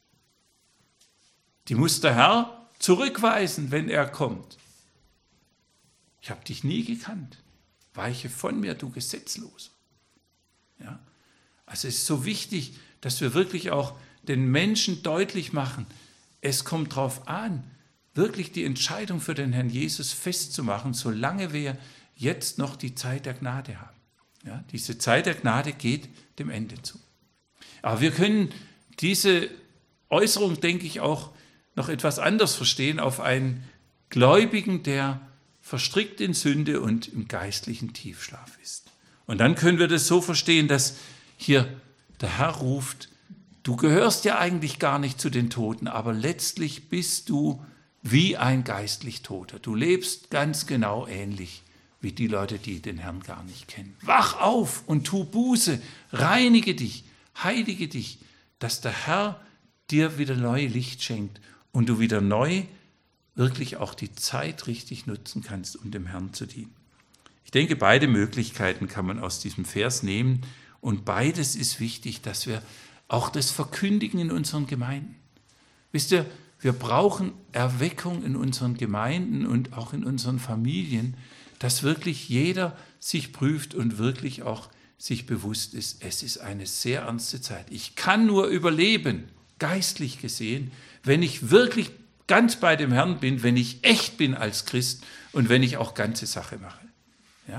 Die muss der Herr zurückweisen, wenn er kommt. Ich habe dich nie gekannt. Weiche von mir, du Gesetzloser. Ja? Also es ist so wichtig, dass wir wirklich auch den Menschen deutlich machen, es kommt darauf an, wirklich die Entscheidung für den Herrn Jesus festzumachen, solange wir jetzt noch die Zeit der Gnade haben. Ja? Diese Zeit der Gnade geht dem Ende zu. Aber wir können diese Äußerung, denke ich, auch noch etwas anders verstehen auf einen Gläubigen, der verstrickt in Sünde und im geistlichen Tiefschlaf ist. Und dann können wir das so verstehen, dass hier der Herr ruft, du gehörst ja eigentlich gar nicht zu den Toten, aber letztlich bist du wie ein geistlich Toter. Du lebst ganz genau ähnlich wie die Leute, die den Herrn gar nicht kennen. Wach auf und tu Buße, reinige dich, heilige dich, dass der Herr dir wieder neue Licht schenkt und du wieder neu wirklich auch die Zeit richtig nutzen kannst, um dem Herrn zu dienen. Ich denke, beide Möglichkeiten kann man aus diesem Vers nehmen und beides ist wichtig, dass wir auch das verkündigen in unseren Gemeinden. Wisst ihr, wir brauchen Erweckung in unseren Gemeinden und auch in unseren Familien, dass wirklich jeder sich prüft und wirklich auch sich bewusst ist, es ist eine sehr ernste Zeit. Ich kann nur überleben, geistlich gesehen, wenn ich wirklich ganz bei dem Herrn bin, wenn ich echt bin als Christ und wenn ich auch ganze Sache mache. Ja?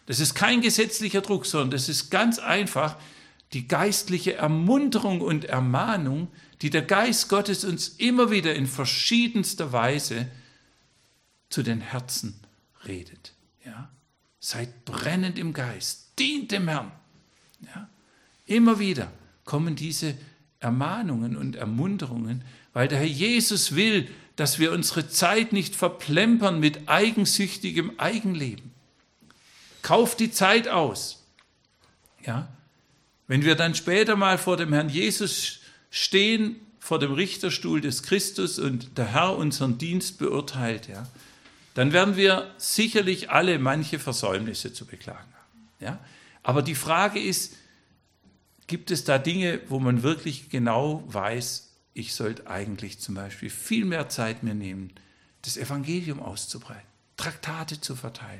Das ist kein gesetzlicher Druck, sondern das ist ganz einfach die geistliche Ermunterung und Ermahnung, die der Geist Gottes uns immer wieder in verschiedenster Weise zu den Herzen redet. Ja? Seid brennend im Geist, dient dem Herrn. Ja? Immer wieder kommen diese Ermahnungen und Ermunterungen, weil der Herr Jesus will, dass wir unsere Zeit nicht verplempern mit eigensüchtigem Eigenleben. Kauft die Zeit aus. Ja? Wenn wir dann später mal vor dem Herrn Jesus stehen, vor dem Richterstuhl des Christus und der Herr unseren Dienst beurteilt, ja, dann werden wir sicherlich alle manche Versäumnisse zu beklagen haben. Ja? Aber die Frage ist, gibt es da Dinge, wo man wirklich genau weiß, ich sollte eigentlich zum Beispiel viel mehr Zeit mir nehmen, das Evangelium auszubreiten, Traktate zu verteilen,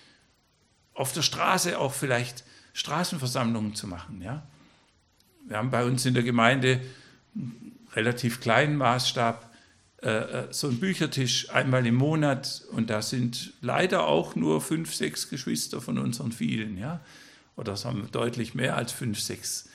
auf der Straße auch vielleicht Straßenversammlungen zu machen. Ja? Wir haben bei uns in der Gemeinde relativ kleinen Maßstab so einen Büchertisch einmal im Monat und da sind leider auch nur 5, 6 Geschwister von unseren vielen. Ja? Oder es haben deutlich mehr als 5, 6.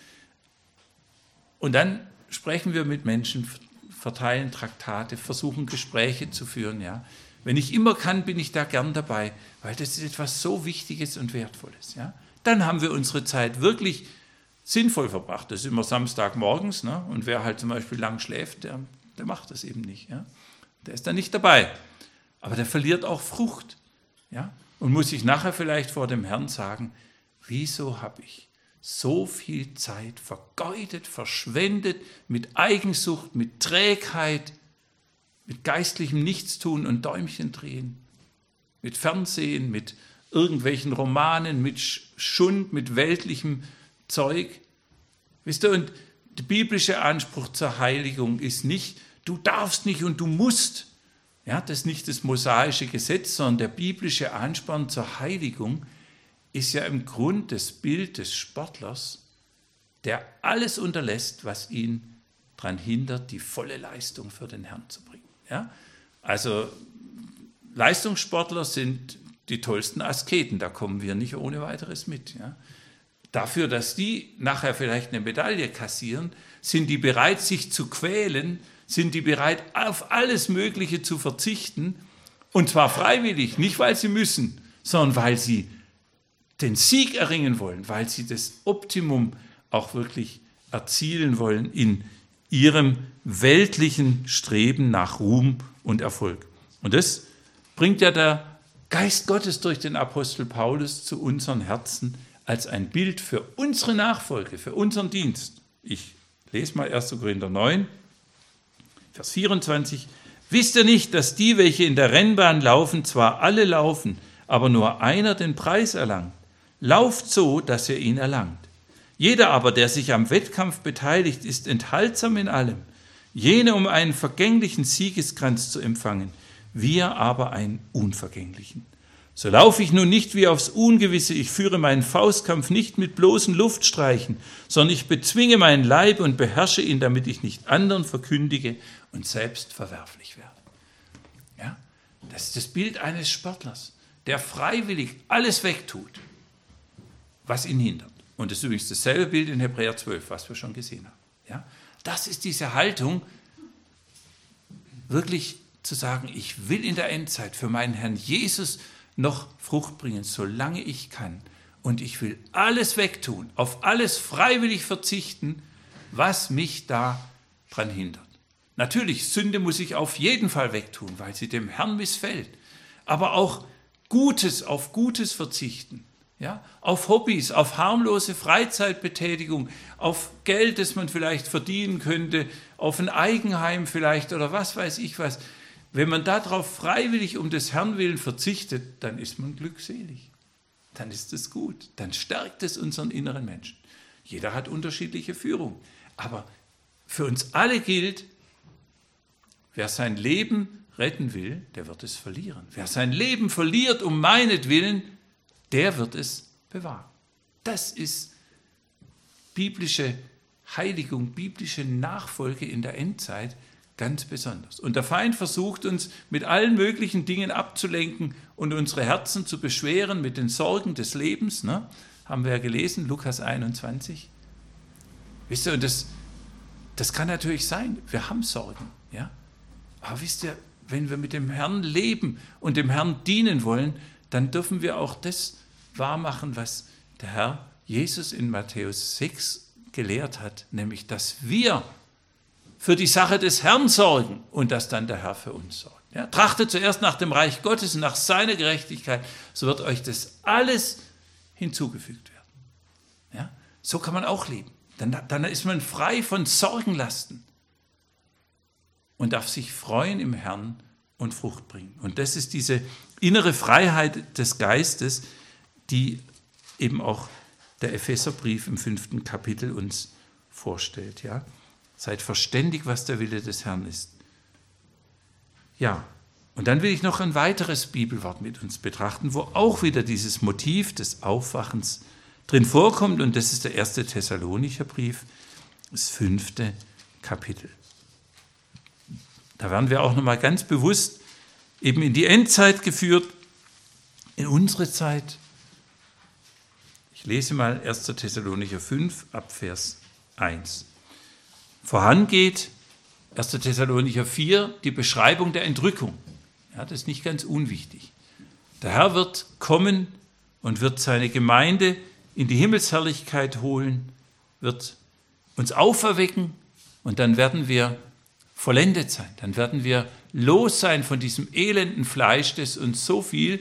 Und dann sprechen wir mit Menschen, verteilen Traktate, versuchen Gespräche zu führen. Ja? Wenn ich immer kann, bin ich da gern dabei, weil das ist etwas so Wichtiges und Wertvolles. Ja? Dann haben wir unsere Zeit wirklich sinnvoll verbracht. Das ist immer Samstagmorgens, ne? Und wer halt zum Beispiel lang schläft, der macht das eben nicht. Ja? Der ist dann nicht dabei. Aber der verliert auch Frucht. Ja? Und muss sich nachher vielleicht vor dem Herrn sagen, wieso habe ich so viel Zeit vergeudet, verschwendet mit Eigensucht, mit Trägheit, mit geistlichem Nichtstun und Däumchen drehen, mit Fernsehen, mit irgendwelchen Romanen, mit Schund, mit weltlichem Zeug. Wisst ihr, und der biblische Anspruch zur Heiligung ist nicht, du darfst nicht und du musst. Ja, das ist nicht das mosaische Gesetz, sondern der biblische Ansporn zur Heiligung ist ja im Grund das Bild des Sportlers, der alles unterlässt, was ihn daran hindert, die volle Leistung für den Herrn zu bringen. Ja? Also Leistungssportler sind die tollsten Asketen, da kommen wir nicht ohne weiteres mit. Ja? Dafür, dass die nachher vielleicht eine Medaille kassieren, sind die bereit, sich zu quälen, sind die bereit, auf alles Mögliche zu verzichten, und zwar freiwillig, nicht weil sie müssen, sondern weil sie den Sieg erringen wollen, weil sie das Optimum auch wirklich erzielen wollen in ihrem weltlichen Streben nach Ruhm und Erfolg. Und das bringt ja der Geist Gottes durch den Apostel Paulus zu unseren Herzen als ein Bild für unsere Nachfolge, für unseren Dienst. Ich lese mal 1. Korinther 9, Vers 24. Wisst ihr nicht, dass die, welche in der Rennbahn laufen, zwar alle laufen, aber nur einer den Preis erlangt? Lauft so, dass ihr ihn erlangt. Jeder aber, der sich am Wettkampf beteiligt, ist enthaltsam in allem. Jene, um einen vergänglichen Siegeskranz zu empfangen, wir aber einen unvergänglichen. So laufe ich nun nicht wie aufs Ungewisse, ich führe meinen Faustkampf nicht mit bloßen Luftstreichen, sondern ich bezwinge meinen Leib und beherrsche ihn, damit ich nicht anderen verkündige und selbst verwerflich werde. Ja? Das ist das Bild eines Sportlers, der freiwillig alles wegtut, was ihn hindert. Und das ist übrigens dasselbe Bild in Hebräer 12, was wir schon gesehen haben. Ja? Das ist diese Haltung, wirklich zu sagen, ich will in der Endzeit für meinen Herrn Jesus noch Frucht bringen, solange ich kann. Und ich will alles wegtun, auf alles freiwillig verzichten, was mich daran hindert. Natürlich, Sünde muss ich auf jeden Fall wegtun, weil sie dem Herrn missfällt. Aber auch Gutes, auf Gutes verzichten. Ja? Auf Hobbys, auf harmlose Freizeitbetätigung, auf Geld, das man vielleicht verdienen könnte, auf ein Eigenheim vielleicht oder was weiß ich was. Wenn man darauf freiwillig um des Herrn willen verzichtet, dann ist man glückselig. Dann ist es gut. Dann stärkt es unseren inneren Menschen. Jeder hat unterschiedliche Führung. Aber für uns alle gilt, wer sein Leben retten will, der wird es verlieren. Wer sein Leben verliert um meinetwillen, der wird es bewahren. Das ist biblische Heiligung, biblische Nachfolge in der Endzeit, ganz besonders. Und der Feind versucht uns mit allen möglichen Dingen abzulenken und unsere Herzen zu beschweren mit den Sorgen des Lebens. Ne? Haben wir ja gelesen, Lukas 21. Wisst ihr, und das kann natürlich sein, wir haben Sorgen. Ja? Aber wisst ihr, wenn wir mit dem Herrn leben und dem Herrn dienen wollen, dann dürfen wir auch das wahrmachen, was der Herr Jesus in Matthäus 6 gelehrt hat, nämlich, dass wir für die Sache des Herrn sorgen und dass dann der Herr für uns sorgt. Ja, trachtet zuerst nach dem Reich Gottes und nach seiner Gerechtigkeit, so wird euch das alles hinzugefügt werden. Ja, so kann man auch leben. Dann ist man frei von Sorgenlasten und darf sich freuen im Herrn und Frucht bringen. Und das ist diese innere Freiheit des Geistes, die eben auch der Epheserbrief im 5. Kapitel uns vorstellt. Ja? Seid verständig, was der Wille des Herrn ist. Ja, und dann will ich noch ein weiteres Bibelwort mit uns betrachten, wo auch wieder dieses Motiv des Aufwachens drin vorkommt. Und das ist der 1. Thessalonicher Brief, das 5. Kapitel. Da werden wir auch nochmal ganz bewusst eben in die Endzeit geführt, in unsere Zeit. Ich lese mal 1. Thessalonicher 5 ab Vers 1. Vorangeht 1. Thessalonicher 4 die Beschreibung der Entrückung. Ja, das ist nicht ganz unwichtig. Der Herr wird kommen und wird seine Gemeinde in die Himmelsherrlichkeit holen, wird uns auferwecken und dann werden wir vollendet sein. Dann werden wir los sein von diesem elenden Fleisch, das uns so viel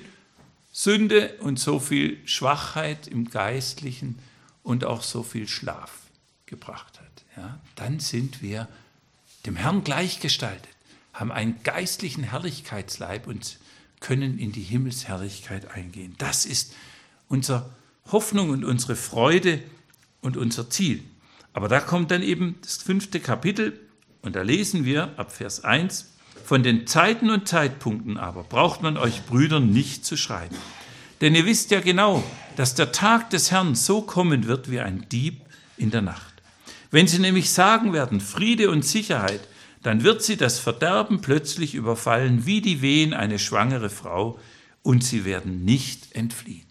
Sünde und so viel Schwachheit im Geistlichen und auch so viel Schlaf gebracht hat. Ja, dann sind wir dem Herrn gleichgestaltet, haben einen geistlichen Herrlichkeitsleib und können in die Himmelsherrlichkeit eingehen. Das ist unsere Hoffnung und unsere Freude und unser Ziel. Aber da kommt dann eben das 5. Kapitel und da lesen wir ab Vers 1, von den Zeiten und Zeitpunkten aber braucht man euch Brüdern nicht zu schreiben. Denn ihr wisst ja genau, dass der Tag des Herrn so kommen wird wie ein Dieb in der Nacht. Wenn sie nämlich sagen werden, Friede und Sicherheit, dann wird sie das Verderben plötzlich überfallen, wie die Wehen eine schwangere Frau, und sie werden nicht entfliehen.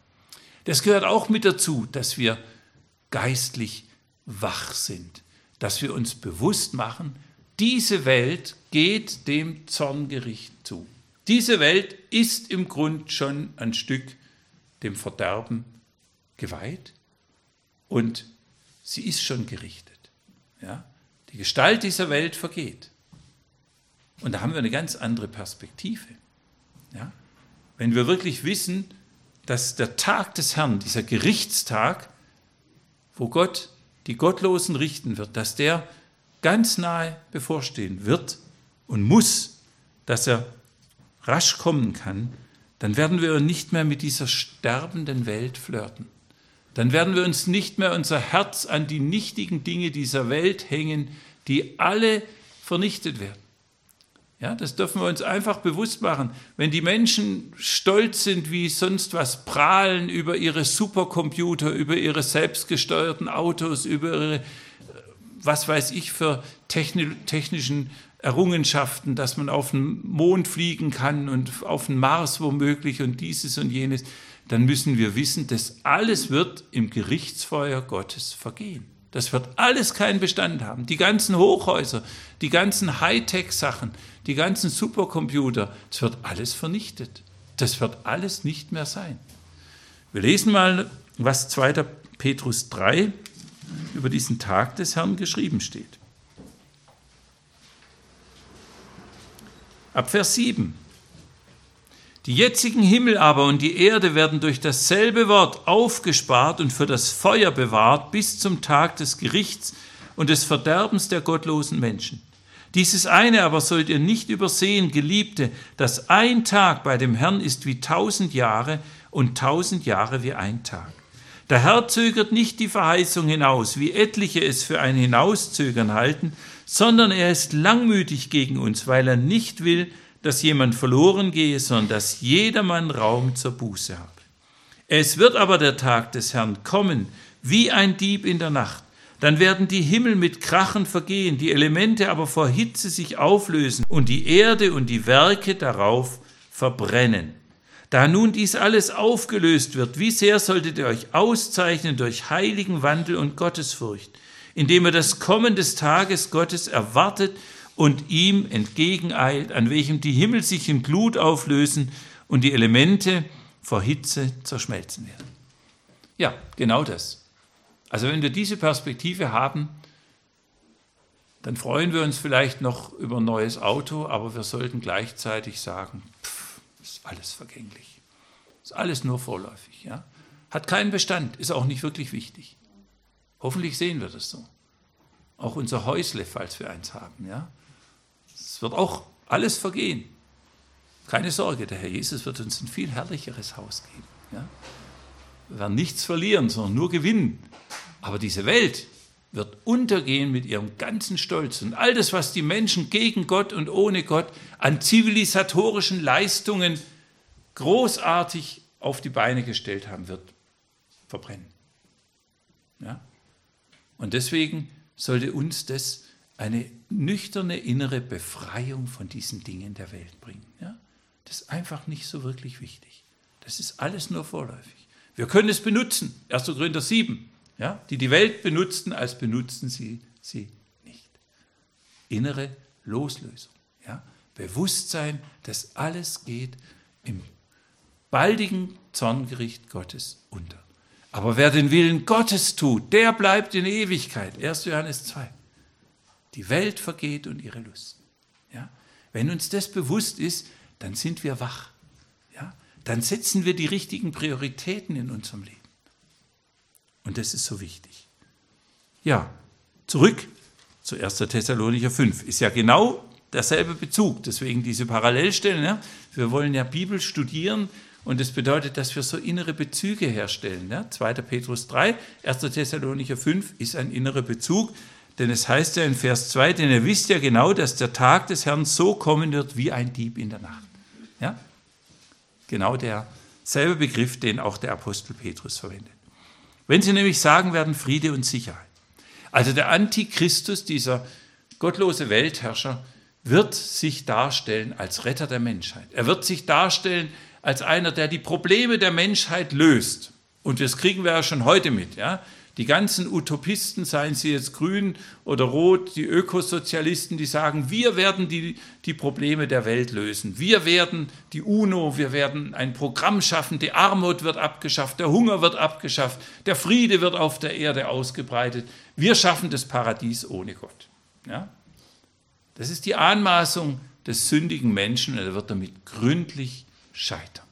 Das gehört auch mit dazu, dass wir geistlich wach sind, dass wir uns bewusst machen, diese Welt geht dem Zorngericht zu. Diese Welt ist im Grund schon ein Stück dem Verderben geweiht und sie ist schon gerichtet. Ja? Die Gestalt dieser Welt vergeht. Und da haben wir eine ganz andere Perspektive. Ja? Wenn wir wirklich wissen, dass der Tag des Herrn, dieser Gerichtstag, wo Gott die Gottlosen richten wird, dass der ganz nahe bevorstehen wird und muss, dass er rasch kommen kann, dann werden wir nicht mehr mit dieser sterbenden Welt flirten. Dann werden wir uns nicht mehr unser Herz an die nichtigen Dinge dieser Welt hängen, die alle vernichtet werden. Ja, das dürfen wir uns einfach bewusst machen. Wenn die Menschen stolz sind, wie sonst was, prahlen über ihre Supercomputer, über ihre selbstgesteuerten Autos, über ihre, was weiß ich, für technischen Errungenschaften, dass man auf den Mond fliegen kann und auf den Mars womöglich und dieses und jenes, dann müssen wir wissen, das alles wird im Gerichtsfeuer Gottes vergehen. Das wird alles keinen Bestand haben. Die ganzen Hochhäuser, die ganzen Hightech-Sachen, die ganzen Supercomputer, das wird alles vernichtet. Das wird alles nicht mehr sein. Wir lesen mal, was 2. Petrus 3 über diesen Tag des Herrn geschrieben steht. Ab Vers 7. Die jetzigen Himmel aber und die Erde werden durch dasselbe Wort aufgespart und für das Feuer bewahrt bis zum Tag des Gerichts und des Verderbens der gottlosen Menschen. Dieses eine aber sollt ihr nicht übersehen, Geliebte, dass ein Tag bei dem Herrn ist wie 1000 Jahre und 1000 Jahre wie ein Tag. Der Herr zögert nicht die Verheißung hinaus, wie etliche es für ein Hinauszögern halten, sondern er ist langmütig gegen uns, weil er nicht will, dass jemand verloren gehe, sondern dass jedermann Raum zur Buße habe. Es wird aber der Tag des Herrn kommen, wie ein Dieb in der Nacht. Dann werden die Himmel mit Krachen vergehen, die Elemente aber vor Hitze sich auflösen und die Erde und die Werke darauf verbrennen. Da nun dies alles aufgelöst wird, wie sehr solltet ihr euch auszeichnen durch heiligen Wandel und Gottesfurcht, indem ihr das Kommen des Tages Gottes erwartet und ihm entgegeneilt, an welchem die Himmel sich in Glut auflösen und die Elemente vor Hitze zerschmelzen werden. Ja, genau das. Also wenn wir diese Perspektive haben, dann freuen wir uns vielleicht noch über ein neues Auto, aber wir sollten gleichzeitig sagen, ist alles vergänglich, ist alles nur vorläufig. Ja? Hat keinen Bestand, ist auch nicht wirklich wichtig. Hoffentlich sehen wir das so. Auch unser Häusle, falls wir eins haben. Ja? Es wird auch alles vergehen. Keine Sorge, der Herr Jesus wird uns ein viel herrlicheres Haus geben. Ja? Wir werden nichts verlieren, sondern nur gewinnen. Aber diese Welt wird untergehen mit ihrem ganzen Stolz. Und all das, was die Menschen gegen Gott und ohne Gott an zivilisatorischen Leistungen großartig auf die Beine gestellt haben, wird verbrennen. Ja? Und deswegen sollte uns das eine nüchterne innere Befreiung von diesen Dingen der Welt bringen. Ja? Das ist einfach nicht so wirklich wichtig. Das ist alles nur vorläufig. Wir können es benutzen. 1. Korinther 7. Ja, die Welt benutzten, als benutzten sie nicht. Innere Loslösung. Ja, Bewusstsein, dass alles geht im baldigen Zorngericht Gottes unter. Aber wer den Willen Gottes tut, der bleibt in Ewigkeit. 1. Johannes 2. Die Welt vergeht und ihre Lust. Ja, wenn uns das bewusst ist, dann sind wir wach. Ja, dann setzen wir die richtigen Prioritäten in unserem Leben. Und das ist so wichtig. Ja, zurück zu 1. Thessalonicher 5. Ist ja genau derselbe Bezug, deswegen diese Parallelstellen. Ja? Wir wollen ja Bibel studieren und das bedeutet, dass wir so innere Bezüge herstellen. Ja? 2. Petrus 3, 1. Thessalonicher 5 ist ein innerer Bezug, denn es heißt ja in Vers 2, denn ihr wisst ja genau, dass der Tag des Herrn so kommen wird wie ein Dieb in der Nacht. Ja? Genau derselbe Begriff, den auch der Apostel Petrus verwendet. Wenn sie nämlich sagen werden, Friede und Sicherheit. Also der Antichristus, dieser gottlose Weltherrscher, wird sich darstellen als Retter der Menschheit. Er wird sich darstellen als einer, der die Probleme der Menschheit löst. Und das kriegen wir ja schon heute mit. Ja? Die ganzen Utopisten, seien sie jetzt grün oder rot, die Ökosozialisten, die sagen, wir werden die Probleme der Welt lösen. Wir werden die UNO, wir werden ein Programm schaffen, die Armut wird abgeschafft, der Hunger wird abgeschafft, der Friede wird auf der Erde ausgebreitet. Wir schaffen das Paradies ohne Gott. Ja? Das ist die Anmaßung des sündigen Menschen und er wird damit gründlich scheitern.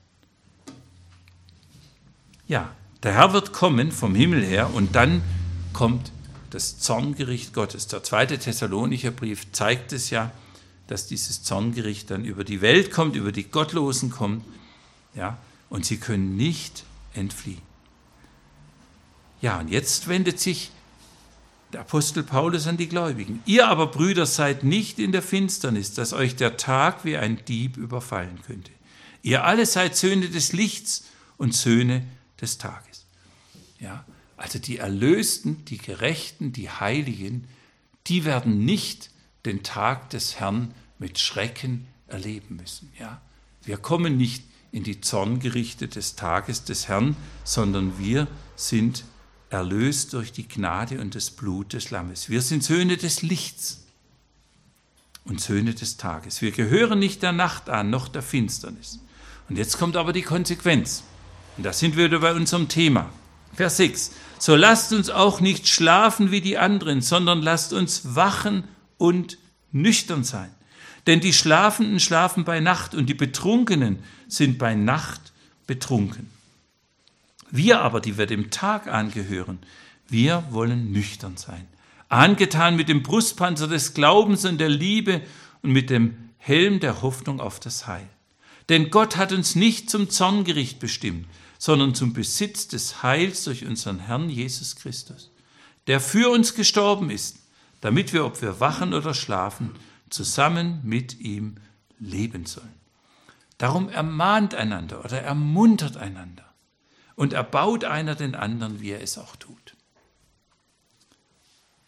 Ja. Der Herr wird kommen vom Himmel her und dann kommt das Zorngericht Gottes. Der 2. Thessalonicher Brief zeigt es ja, dass dieses Zorngericht dann über die Welt kommt, über die Gottlosen kommt, ja, und sie können nicht entfliehen. Ja, und jetzt wendet sich der Apostel Paulus an die Gläubigen. Ihr aber, Brüder, seid nicht in der Finsternis, dass euch der Tag wie ein Dieb überfallen könnte. Ihr alle seid Söhne des Lichts und Söhne des Tages. Ja, also die Erlösten, die Gerechten, die Heiligen, die werden nicht den Tag des Herrn mit Schrecken erleben müssen. Ja, wir kommen nicht in die Zorngerichte des Tages des Herrn, sondern wir sind erlöst durch die Gnade und das Blut des Lammes. Wir sind Söhne des Lichts und Söhne des Tages. Wir gehören nicht der Nacht an, noch der Finsternis. Und jetzt kommt aber die Konsequenz. Und da sind wir wieder bei unserem Thema. Vers 6. So lasst uns auch nicht schlafen wie die anderen, sondern lasst uns wachen und nüchtern sein. Denn die Schlafenden schlafen bei Nacht und die Betrunkenen sind bei Nacht betrunken. Wir aber, die wir dem Tag angehören, wir wollen nüchtern sein. Angetan mit dem Brustpanzer des Glaubens und der Liebe und mit dem Helm der Hoffnung auf das Heil. Denn Gott hat uns nicht zum Zorngericht bestimmt, sondern zum Besitz des Heils durch unseren Herrn Jesus Christus, der für uns gestorben ist, damit wir, ob wir wachen oder schlafen, zusammen mit ihm leben sollen. Darum ermahnt einander oder ermuntert einander und erbaut einer den anderen, wie er es auch tut.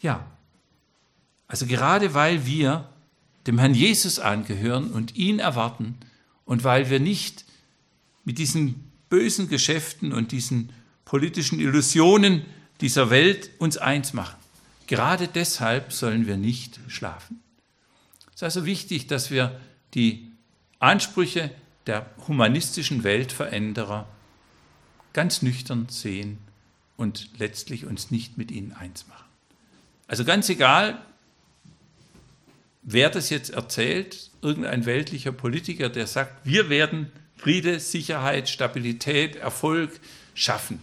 Ja, also gerade weil wir dem Herrn Jesus angehören und ihn erwarten und weil wir nicht mit diesen bösen Geschäften und diesen politischen Illusionen dieser Welt uns eins machen. Gerade deshalb sollen wir nicht schlafen. Es ist also wichtig, dass wir die Ansprüche der humanistischen Weltveränderer ganz nüchtern sehen und letztlich uns nicht mit ihnen eins machen. Also ganz egal, wer das jetzt erzählt, irgendein weltlicher Politiker, der sagt, wir werden Friede, Sicherheit, Stabilität, Erfolg schaffen.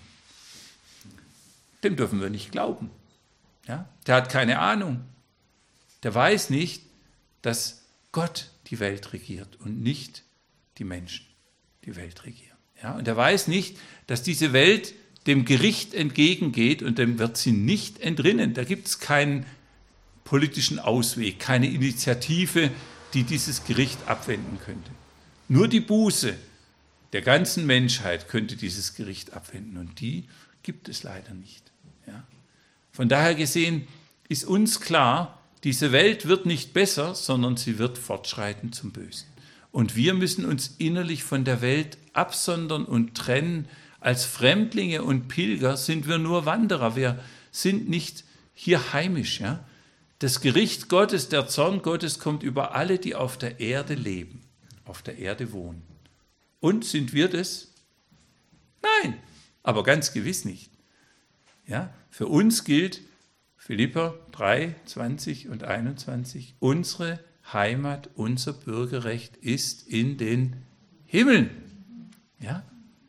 Dem dürfen wir nicht glauben. Ja? Der hat keine Ahnung. Der weiß nicht, dass Gott die Welt regiert und nicht die Menschen die Welt regieren. Ja? Und er weiß nicht, dass diese Welt dem Gericht entgegengeht und dem wird sie nicht entrinnen. Da gibt es keinen politischen Ausweg, keine Initiative, die dieses Gericht abwenden könnte. Nur die Buße der ganzen Menschheit könnte dieses Gericht abwenden und die gibt es leider nicht. Ja? Von daher gesehen ist uns klar, diese Welt wird nicht besser, sondern sie wird fortschreiten zum Bösen. Und wir müssen uns innerlich von der Welt absondern und trennen. Als Fremdlinge und Pilger sind wir nur Wanderer. Wir sind nicht hier heimisch. Ja? Das Gericht Gottes, der Zorn Gottes kommt über alle, die auf der Erde leben, auf der Erde wohnen. Und sind wir das? Nein, aber ganz gewiss nicht. Ja? Für uns gilt Philipper 3, 20 und 21, unsere Heimat, unser Bürgerrecht ist in den Himmeln. Ja?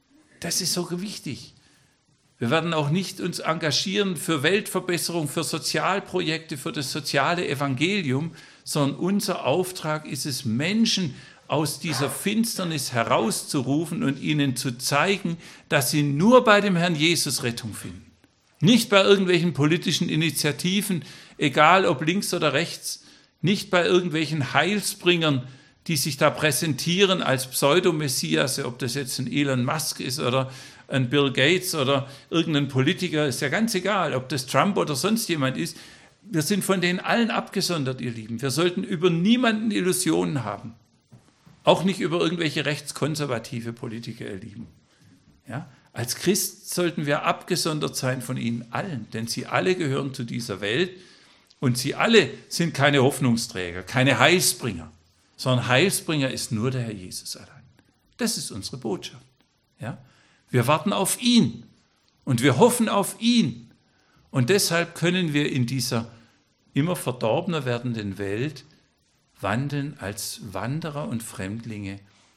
Das ist so wichtig. Wir werden auch nicht uns engagieren für Weltverbesserung, für Sozialprojekte, für das soziale Evangelium, sondern unser Auftrag ist es, Menschen aus dieser Finsternis herauszurufen und ihnen zu zeigen, dass sie nur bei dem Herrn Jesus Rettung finden. Nicht bei irgendwelchen politischen Initiativen, egal ob links oder rechts, nicht bei irgendwelchen Heilsbringern, die sich da präsentieren als Pseudomessias, ob das jetzt ein Elon Musk ist oder ein Bill Gates oder irgendein Politiker, ist ja ganz egal, ob das Trump oder sonst jemand ist. Wir sind von denen allen abgesondert, ihr Lieben. Wir sollten über niemanden Illusionen haben. Auch nicht über irgendwelche rechtskonservative Politiker, ihr Lieben. Ja? Als Christ sollten wir abgesondert sein von ihnen allen, denn sie alle gehören zu dieser Welt und sie alle sind keine Hoffnungsträger, keine Heilsbringer, sondern Heilsbringer ist nur der Herr Jesus allein. Das ist unsere Botschaft. Ja? Wir warten auf ihn und wir hoffen auf ihn. Und deshalb können wir in dieser immer verdorbener werdenden Welt wandeln als Wanderer und Fremdlinge,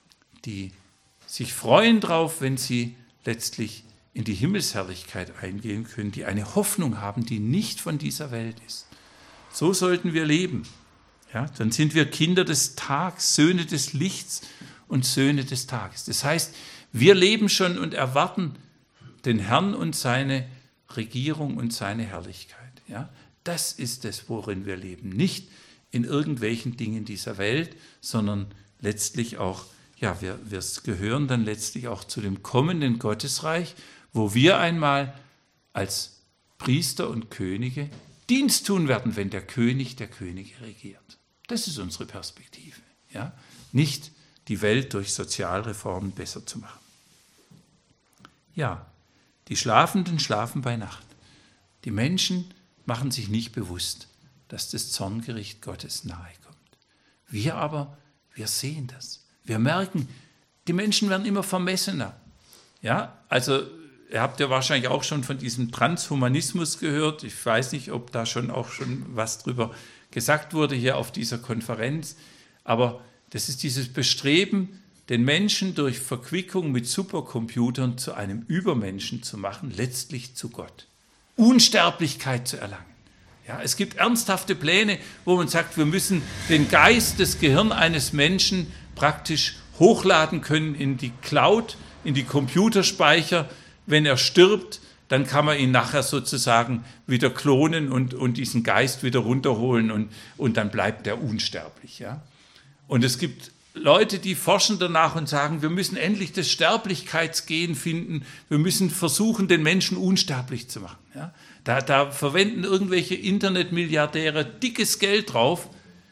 die sich freuen drauf, wenn sie letztlich in die Himmelsherrlichkeit eingehen können, die eine Hoffnung haben, die nicht von dieser Welt ist. So sollten wir leben. Ja, dann sind wir Kinder des Tags, Söhne des Lichts und Söhne des Tages. Das heißt, wir leben schon und erwarten den Herrn und seine Regierung und seine Herrlichkeit. Ja, das ist es, worin wir leben. Nicht in irgendwelchen Dingen dieser Welt, sondern letztlich auch, ja, wir gehören dann letztlich auch zu dem kommenden Gottesreich, wo wir einmal als Priester und Könige Dienst tun werden, wenn der König der Könige regiert. Das ist unsere Perspektive. Ja? Nicht die Welt durch Sozialreformen besser zu machen. Ja, die Schlafenden schlafen bei Nacht. Die Menschen machen sich nicht bewusst, dass das Zorngericht Gottes nahe kommt. Wir aber, wir sehen das. Wir merken, die Menschen werden immer vermessener. Ja, also ihr habt ja wahrscheinlich auch schon von diesem Transhumanismus gehört. Ich weiß nicht, ob da schon was drüber gesagt wurde hier auf dieser Konferenz. Aber das ist dieses Bestreben, den Menschen durch Verquickung mit Supercomputern zu einem Übermenschen zu machen, letztlich zu Gott. Unsterblichkeit zu erlangen. Ja, es gibt ernsthafte Pläne, wo man sagt, wir müssen den Geist, das Gehirn eines Menschen praktisch hochladen können in die Cloud, in die Computerspeicher. Wenn er stirbt, dann kann man ihn nachher sozusagen wieder klonen und diesen Geist wieder runterholen und dann bleibt er unsterblich. Ja? Und es gibt Leute, die forschen danach und sagen, wir müssen endlich das Sterblichkeitsgen finden, wir müssen versuchen, den Menschen unsterblich zu machen. Ja? Da verwenden irgendwelche Internetmilliardäre dickes Geld drauf,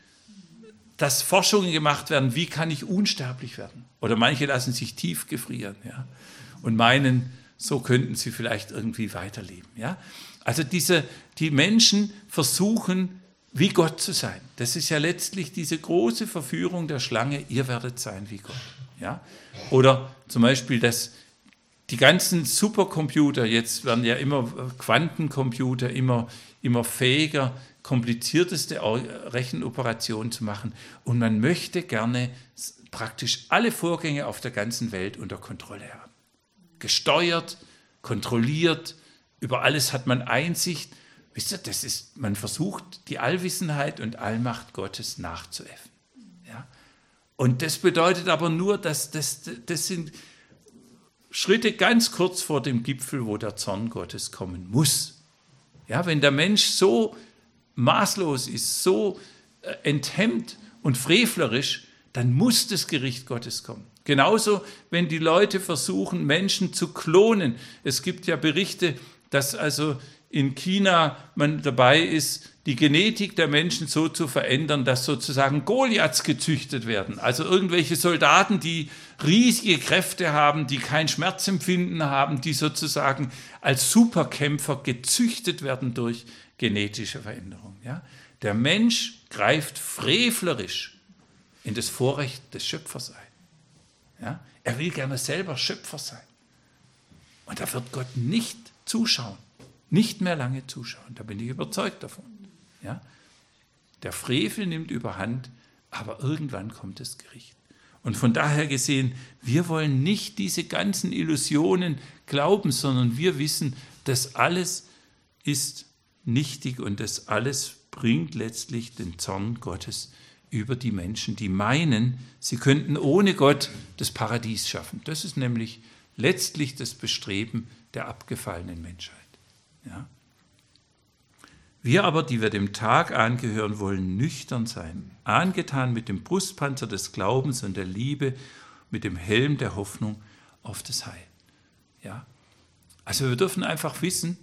dass Forschungen gemacht werden, wie kann ich unsterblich werden? Oder manche lassen sich tief gefrieren, ja, und meinen, so könnten sie vielleicht irgendwie weiterleben. Ja? Also die Menschen versuchen, wie Gott zu sein. Das ist ja letztlich diese große Verführung der Schlange, ihr werdet sein wie Gott. Ja? Oder zum Beispiel, dass die ganzen Supercomputer, jetzt werden ja immer Quantencomputer, immer fähiger, komplizierteste Rechenoperationen zu machen. Und man möchte gerne praktisch alle Vorgänge auf der ganzen Welt unter Kontrolle haben. Gesteuert, kontrolliert, über alles hat man Einsicht. Wisst ihr, man versucht, die Allwissenheit und Allmacht Gottes nachzuäffen. Ja? Und das bedeutet aber nur, dass das sind Schritte ganz kurz vor dem Gipfel, wo der Zorn Gottes kommen muss. Ja, wenn der Mensch so maßlos ist, so enthemmt und frevlerisch, dann muss das Gericht Gottes kommen. Genauso, wenn die Leute versuchen, Menschen zu klonen. Es gibt ja Berichte, dass also in China man dabei ist, die Genetik der Menschen so zu verändern, dass sozusagen Goliaths gezüchtet werden. Also irgendwelche Soldaten, die riesige Kräfte haben, die kein Schmerzempfinden haben, die sozusagen als Superkämpfer gezüchtet werden durch genetische Veränderung. Ja? Der Mensch greift frevlerisch in das Vorrecht des Schöpfers ein. Ja? Er will gerne selber Schöpfer sein. Und da wird Gott nicht zuschauen. Nicht mehr lange zuschauen, da bin ich überzeugt davon. Ja? Der Frevel nimmt überhand, aber irgendwann kommt das Gericht. Und von daher gesehen, wir wollen nicht diese ganzen Illusionen glauben, sondern wir wissen, das alles ist nichtig und das alles bringt letztlich den Zorn Gottes über die Menschen, die meinen, sie könnten ohne Gott das Paradies schaffen. Das ist nämlich letztlich das Bestreben der abgefallenen Menschheit. Ja. Wir aber, die wir dem Tag angehören, wollen nüchtern sein, angetan mit dem Brustpanzer des Glaubens und der Liebe, mit dem Helm der Hoffnung auf das Heil. Ja. Also wir dürfen einfach wissen,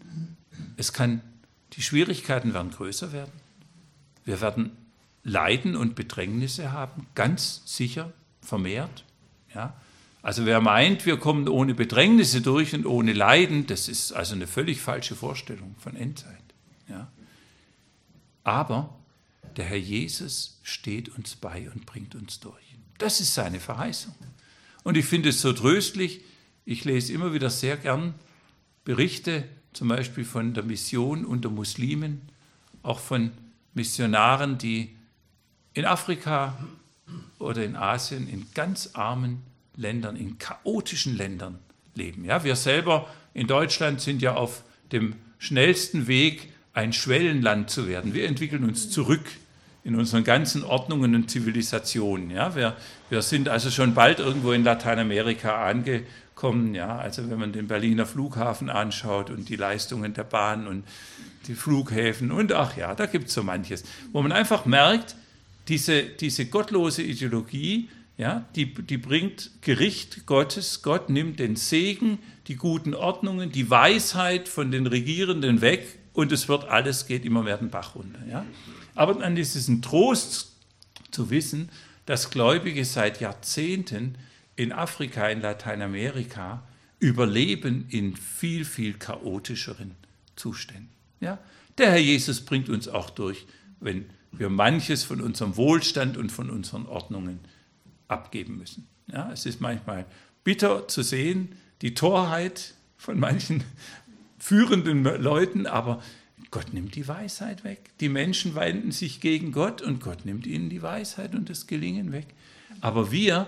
die Schwierigkeiten werden größer werden. Wir werden Leiden und Bedrängnisse haben, ganz sicher, vermehrt. Ja. Also wer meint, wir kommen ohne Bedrängnisse durch und ohne Leiden, das ist also eine völlig falsche Vorstellung von Endzeit. Ja. Aber der Herr Jesus steht uns bei und bringt uns durch. Das ist seine Verheißung. Und ich finde es so tröstlich, ich lese immer wieder sehr gern Berichte, zum Beispiel von der Mission unter Muslimen, auch von Missionaren, die in Afrika oder in Asien in ganz armen Ländern, in chaotischen Ländern leben. Ja, wir selber in Deutschland sind ja auf dem schnellsten Weg, ein Schwellenland zu werden. Wir entwickeln uns zurück in unseren ganzen Ordnungen und Zivilisationen. Ja, wir sind also schon bald irgendwo in Lateinamerika angekommen. Ja, also wenn man den Berliner Flughafen anschaut und die Leistungen der Bahn und die Flughäfen und ach ja, da gibt es so manches, wo man einfach merkt, diese gottlose Ideologie, ja, die bringt Gericht Gottes. Gott nimmt den Segen, die guten Ordnungen, die Weisheit von den Regierenden weg und alles geht immer mehr den Bach runter. Ja. Aber dann ist es ein Trost zu wissen, dass Gläubige seit Jahrzehnten in Afrika, in Lateinamerika überleben in viel, viel chaotischeren Zuständen. Ja. Der Herr Jesus bringt uns auch durch, wenn wir manches von unserem Wohlstand und von unseren Ordnungen abgeben müssen. Ja, es ist manchmal bitter zu sehen, die Torheit von manchen führenden Leuten, aber Gott nimmt die Weisheit weg. Die Menschen wenden sich gegen Gott und Gott nimmt ihnen die Weisheit und das Gelingen weg. Aber wir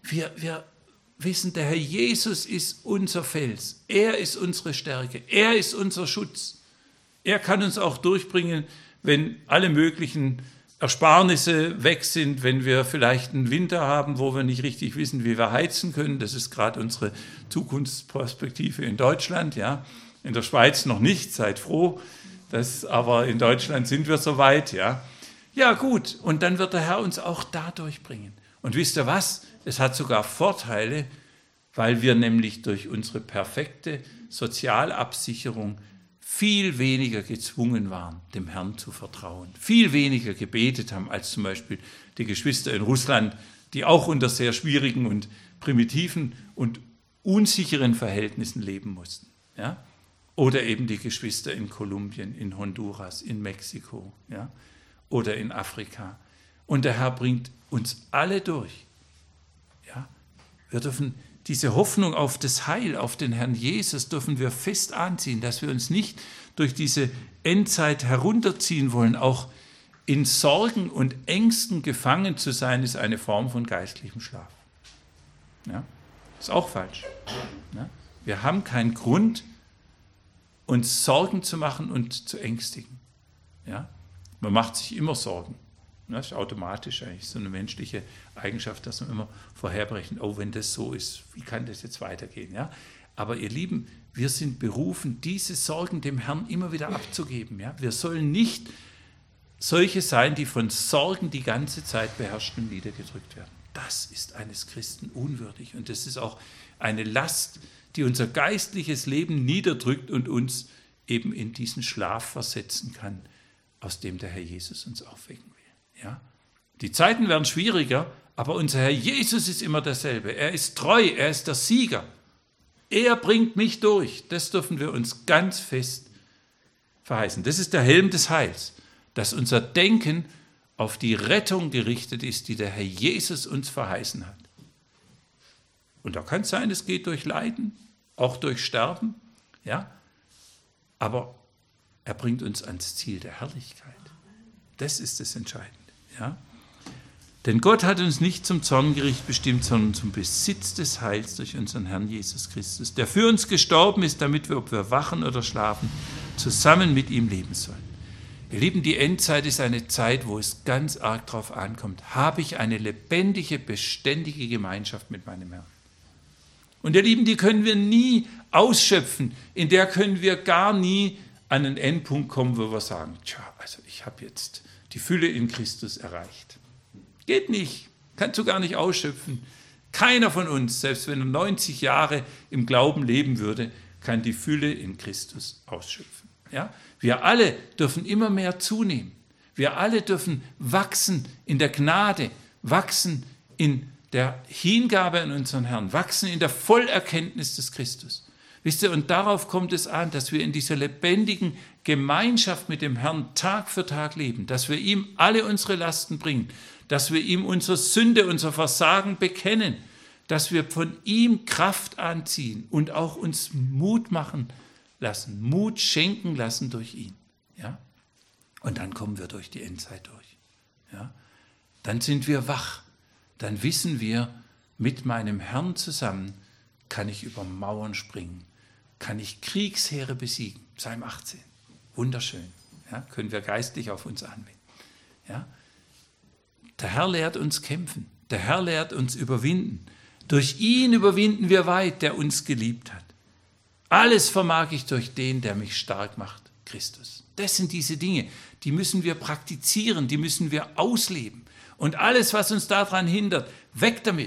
wissen, der Herr Jesus ist unser Fels. Er ist unsere Stärke. Er ist unser Schutz. Er kann uns auch durchbringen, wenn alle möglichen Ersparnisse weg sind, wenn wir vielleicht einen Winter haben, wo wir nicht richtig wissen, wie wir heizen können. Das ist gerade unsere Zukunftsperspektive in Deutschland. Ja. In der Schweiz noch nicht, seid froh. Aber in Deutschland sind wir soweit. Ja. Ja gut, und dann wird der Herr uns auch da durchbringen. Und wisst ihr was? Es hat sogar Vorteile, weil wir nämlich durch unsere perfekte Sozialabsicherung viel weniger gezwungen waren, dem Herrn zu vertrauen, viel weniger gebetet haben als zum Beispiel die Geschwister in Russland, die auch unter sehr schwierigen und primitiven und unsicheren Verhältnissen leben mussten. Ja? Oder eben die Geschwister in Kolumbien, in Honduras, in Mexiko, ja? Oder in Afrika. Und der Herr bringt uns alle durch. Ja? Wir dürfen diese Hoffnung auf das Heil, auf den Herrn Jesus, dürfen wir fest anziehen, dass wir uns nicht durch diese Endzeit herunterziehen wollen. Auch in Sorgen und Ängsten gefangen zu sein, ist eine Form von geistlichem Schlaf. Ja? Ist auch falsch. Ja? Wir haben keinen Grund, uns Sorgen zu machen und zu ängstigen. Ja? Man macht sich immer Sorgen. Das ist automatisch eigentlich so eine menschliche Eigenschaft, dass man immer vorherbrechen, oh, wenn das so ist, wie kann das jetzt weitergehen? Ja? Aber ihr Lieben, wir sind berufen, diese Sorgen dem Herrn immer wieder abzugeben. Ja? Wir sollen nicht solche sein, die von Sorgen die ganze Zeit beherrscht und niedergedrückt werden. Das ist eines Christen unwürdig und das ist auch eine Last, die unser geistliches Leben niederdrückt und uns eben in diesen Schlaf versetzen kann, aus dem der Herr Jesus uns aufwecken will. Ja? Die Zeiten werden schwieriger, aber unser Herr Jesus ist immer derselbe. Er ist treu, er ist der Sieger. Er bringt mich durch. Das dürfen wir uns ganz fest verheißen. Das ist der Helm des Heils, dass unser Denken auf die Rettung gerichtet ist, die der Herr Jesus uns verheißen hat. Und da kann es sein, es geht durch Leiden, auch durch Sterben, ja? Aber er bringt uns ans Ziel der Herrlichkeit. Das ist das Entscheidende. Ja? Denn Gott hat uns nicht zum Zorngericht bestimmt, sondern zum Besitz des Heils durch unseren Herrn Jesus Christus, der für uns gestorben ist, damit wir, ob wir wachen oder schlafen, zusammen mit ihm leben sollen. Ihr Lieben, die Endzeit ist eine Zeit, wo es ganz arg darauf ankommt, habe ich eine lebendige, beständige Gemeinschaft mit meinem Herrn. Und ihr Lieben, die können wir nie ausschöpfen, in der können wir gar nie an einen Endpunkt kommen, wo wir sagen, tja, also ich habe jetzt die Fülle in Christus erreicht. Geht nicht, kannst du gar nicht ausschöpfen. Keiner von uns, selbst wenn er 90 Jahre im Glauben leben würde, kann die Fülle in Christus ausschöpfen. Ja? Wir alle dürfen immer mehr zunehmen. Wir alle dürfen wachsen in der Gnade, wachsen in der Hingabe an unseren Herrn, wachsen in der Vollerkenntnis des Christus. Wisst ihr, und darauf kommt es an, dass wir in dieser lebendigen Gemeinschaft mit dem Herrn Tag für Tag leben, dass wir ihm alle unsere Lasten bringen, dass wir ihm unsere Sünde, unser Versagen bekennen, dass wir von ihm Kraft anziehen und auch uns Mut machen lassen, Mut schenken lassen durch ihn. Ja? Und dann kommen wir durch die Endzeit durch. Ja? Dann sind wir wach, dann wissen wir, mit meinem Herrn zusammen kann ich über Mauern springen, kann ich Kriegsheere besiegen. Psalm 18, wunderschön, ja? Können wir geistlich auf uns anwenden. Ja? Der Herr lehrt uns kämpfen, der Herr lehrt uns überwinden. Durch ihn überwinden wir weit, der uns geliebt hat. Alles vermag ich durch den, der mich stark macht, Christus. Das sind diese Dinge, die müssen wir praktizieren, die müssen wir ausleben. Und alles, was uns daran hindert, weg damit.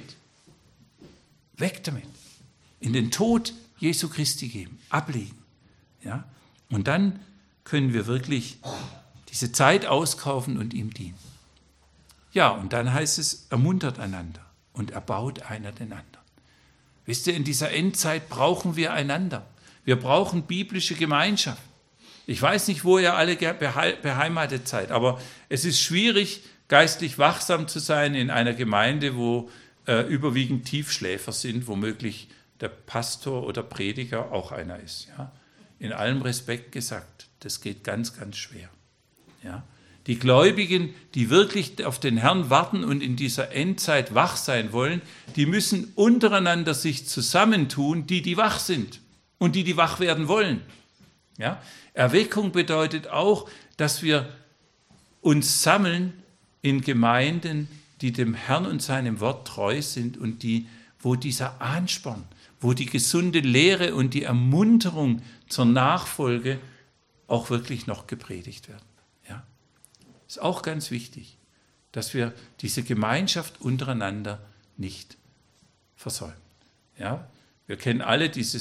Weg damit. In den Tod Jesu Christi geben, ablegen. Ja? Und dann können wir wirklich diese Zeit auskaufen und ihm dienen. Ja, und dann heißt es, ermuntert einander und erbaut einer den anderen. Wisst ihr, in dieser Endzeit brauchen wir einander. Wir brauchen biblische Gemeinschaft. Ich weiß nicht, wo ihr alle beheimatet seid, aber es ist schwierig, geistlich wachsam zu sein in einer Gemeinde, wo überwiegend Tiefschläfer sind, womöglich der Pastor oder Prediger auch einer ist. Ja? In allem Respekt gesagt, das geht ganz, ganz schwer. Ja? Die Gläubigen, die wirklich auf den Herrn warten und in dieser Endzeit wach sein wollen, die müssen untereinander sich zusammentun, die wach sind und die wach werden wollen. Ja? Erweckung bedeutet auch, dass wir uns sammeln in Gemeinden, die dem Herrn und seinem Wort treu sind und wo dieser Ansporn, wo die gesunde Lehre und die Ermunterung zur Nachfolge auch wirklich noch gepredigt werden. Ja? Ist auch ganz wichtig, dass wir diese Gemeinschaft untereinander nicht versäumen. Ja? Wir kennen alle dieses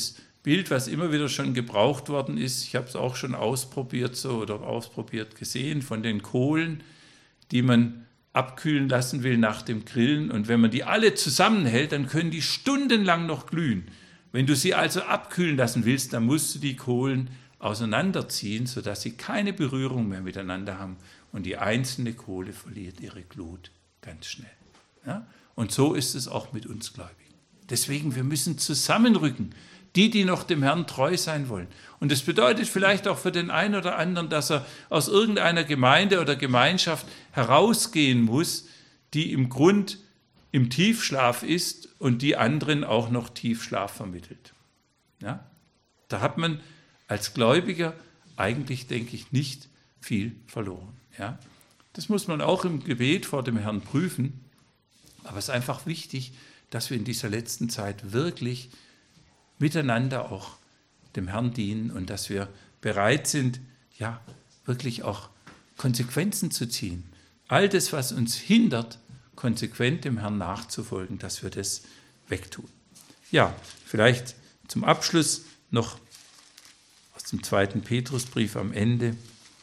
Bild, was immer wieder schon gebraucht worden ist. Ich habe es auch schon ausprobiert gesehen von den Kohlen, die man abkühlen lassen will nach dem Grillen. Und wenn man die alle zusammenhält, dann können die stundenlang noch glühen. Wenn du sie also abkühlen lassen willst, dann musst du die Kohlen auseinanderziehen, sodass sie keine Berührung mehr miteinander haben. Und die einzelne Kohle verliert ihre Glut ganz schnell. Ja? Und so ist es auch mit uns Gläubigen. Deswegen, wir müssen zusammenrücken, die noch dem Herrn treu sein wollen. Und das bedeutet vielleicht auch für den einen oder anderen, dass er aus irgendeiner Gemeinde oder Gemeinschaft herausgehen muss, die im Grund im Tiefschlaf ist und die anderen auch noch Tiefschlaf vermittelt. Ja? Da hat man als Gläubiger eigentlich, denke ich, nicht viel verloren. Ja? Das muss man auch im Gebet vor dem Herrn prüfen. Aber es ist einfach wichtig, dass wir in dieser letzten Zeit wirklich miteinander auch dem Herrn dienen und dass wir bereit sind, ja, wirklich auch Konsequenzen zu ziehen. All das, was uns hindert, konsequent dem Herrn nachzufolgen, dass wir das wegtun. Ja, vielleicht zum Abschluss noch aus dem 2. Petrusbrief am Ende.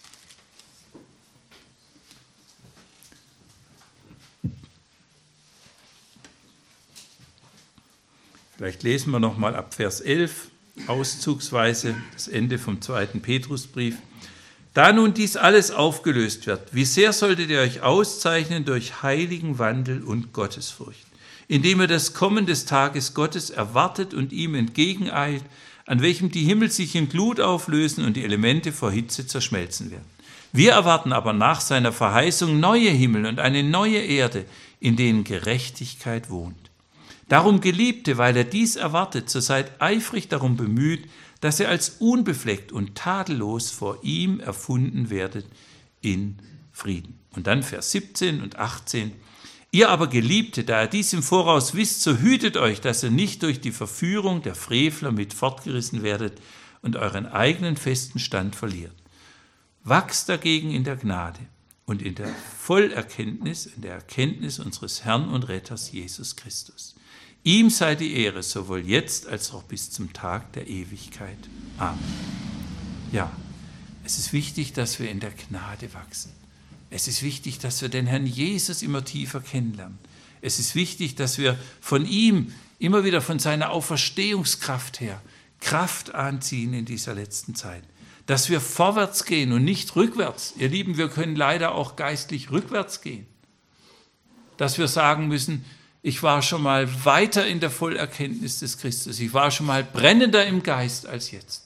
Vielleicht lesen wir noch mal ab Vers 11, auszugsweise das Ende vom 2. Petrusbrief. Da nun dies alles aufgelöst wird, wie sehr solltet ihr euch auszeichnen durch heiligen Wandel und Gottesfurcht, indem ihr das Kommen des Tages Gottes erwartet und ihm entgegeneilt, an welchem die Himmel sich in Glut auflösen und die Elemente vor Hitze zerschmelzen werden. Wir erwarten aber nach seiner Verheißung neue Himmel und eine neue Erde, in denen Gerechtigkeit wohnt. Darum, Geliebte, weil ihr dies erwartet, so seid eifrig darum bemüht, dass ihr als unbefleckt und tadellos vor ihm erfunden werdet in Frieden. Und dann Vers 17 und 18. Ihr aber, Geliebte, da ihr dies im Voraus wisst, so hütet euch, dass ihr nicht durch die Verführung der Frevler mit fortgerissen werdet und euren eigenen festen Stand verliert. Wachst dagegen in der Gnade und in der Vollerkenntnis, in der Erkenntnis unseres Herrn und Retters Jesus Christus. Ihm sei die Ehre, sowohl jetzt als auch bis zum Tag der Ewigkeit. Amen. Ja, es ist wichtig, dass wir in der Gnade wachsen. Es ist wichtig, dass wir den Herrn Jesus immer tiefer kennenlernen. Es ist wichtig, dass wir von ihm immer wieder von seiner Auferstehungskraft her Kraft anziehen in dieser letzten Zeit. Dass wir vorwärts gehen und nicht rückwärts. Ihr Lieben, wir können leider auch geistlich rückwärts gehen. Dass wir sagen müssen, ich war schon mal weiter in der Vollerkenntnis des Christus. Ich war schon mal brennender im Geist als jetzt.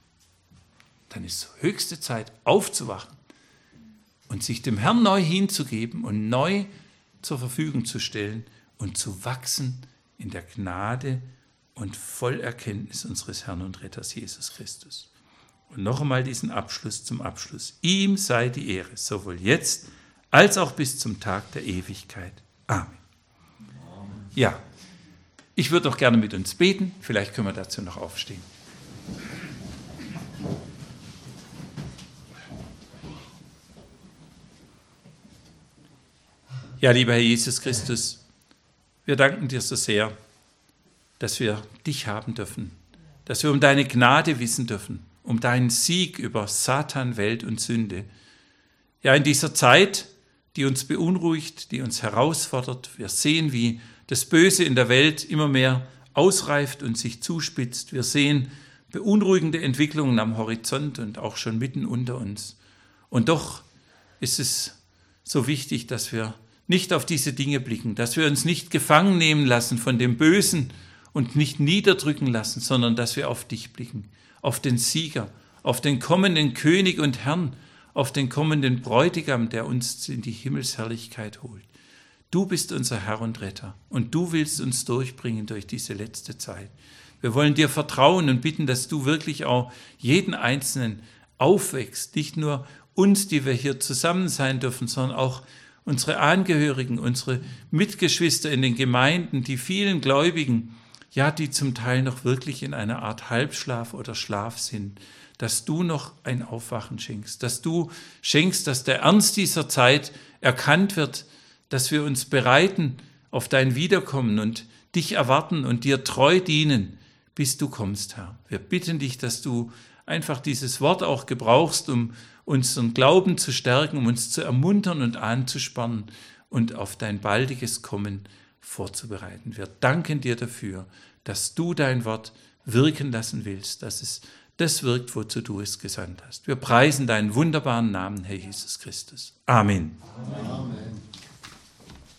Dann ist es höchste Zeit, aufzuwachen und sich dem Herrn neu hinzugeben und neu zur Verfügung zu stellen und zu wachsen in der Gnade und Vollerkenntnis unseres Herrn und Retters Jesus Christus. Und noch einmal diesen Abschluss zum Abschluss. Ihm sei die Ehre, sowohl jetzt als auch bis zum Tag der Ewigkeit. Amen. Ja, ich würde doch gerne mit uns beten. Vielleicht können wir dazu noch aufstehen. Ja, lieber Herr Jesus Christus, wir danken dir so sehr, dass wir dich haben dürfen, dass wir um deine Gnade wissen dürfen, um deinen Sieg über Satan, Welt und Sünde. Ja, in dieser Zeit, die uns beunruhigt, die uns herausfordert, wir sehen, wie das Böse in der Welt immer mehr ausreift und sich zuspitzt. Wir sehen beunruhigende Entwicklungen am Horizont und auch schon mitten unter uns. Und doch ist es so wichtig, dass wir nicht auf diese Dinge blicken, dass wir uns nicht gefangen nehmen lassen von dem Bösen und nicht niederdrücken lassen, sondern dass wir auf dich blicken, auf den Sieger, auf den kommenden König und Herrn, auf den kommenden Bräutigam, der uns in die Himmelsherrlichkeit holt. Du bist unser Herr und Retter und du willst uns durchbringen durch diese letzte Zeit. Wir wollen dir vertrauen und bitten, dass du wirklich auch jeden Einzelnen aufwächst, nicht nur uns, die wir hier zusammen sein dürfen, sondern auch unsere Angehörigen, unsere Mitgeschwister in den Gemeinden, die vielen Gläubigen, ja, die zum Teil noch wirklich in einer Art Halbschlaf oder Schlaf sind, dass du noch ein Aufwachen schenkst, dass du schenkst, dass der Ernst dieser Zeit erkannt wird, dass wir uns bereiten auf dein Wiederkommen und dich erwarten und dir treu dienen bis du kommst, Herr. Wir bitten dich, dass du einfach dieses Wort auch gebrauchst, um unseren Glauben zu stärken, um uns zu ermuntern und anzuspornen und auf dein baldiges Kommen vorzubereiten. Wir danken dir dafür, dass du dein Wort wirken lassen willst, dass es das wirkt, wozu du es gesandt hast. Wir preisen deinen wunderbaren Namen, Herr Jesus Christus. Amen. Amen.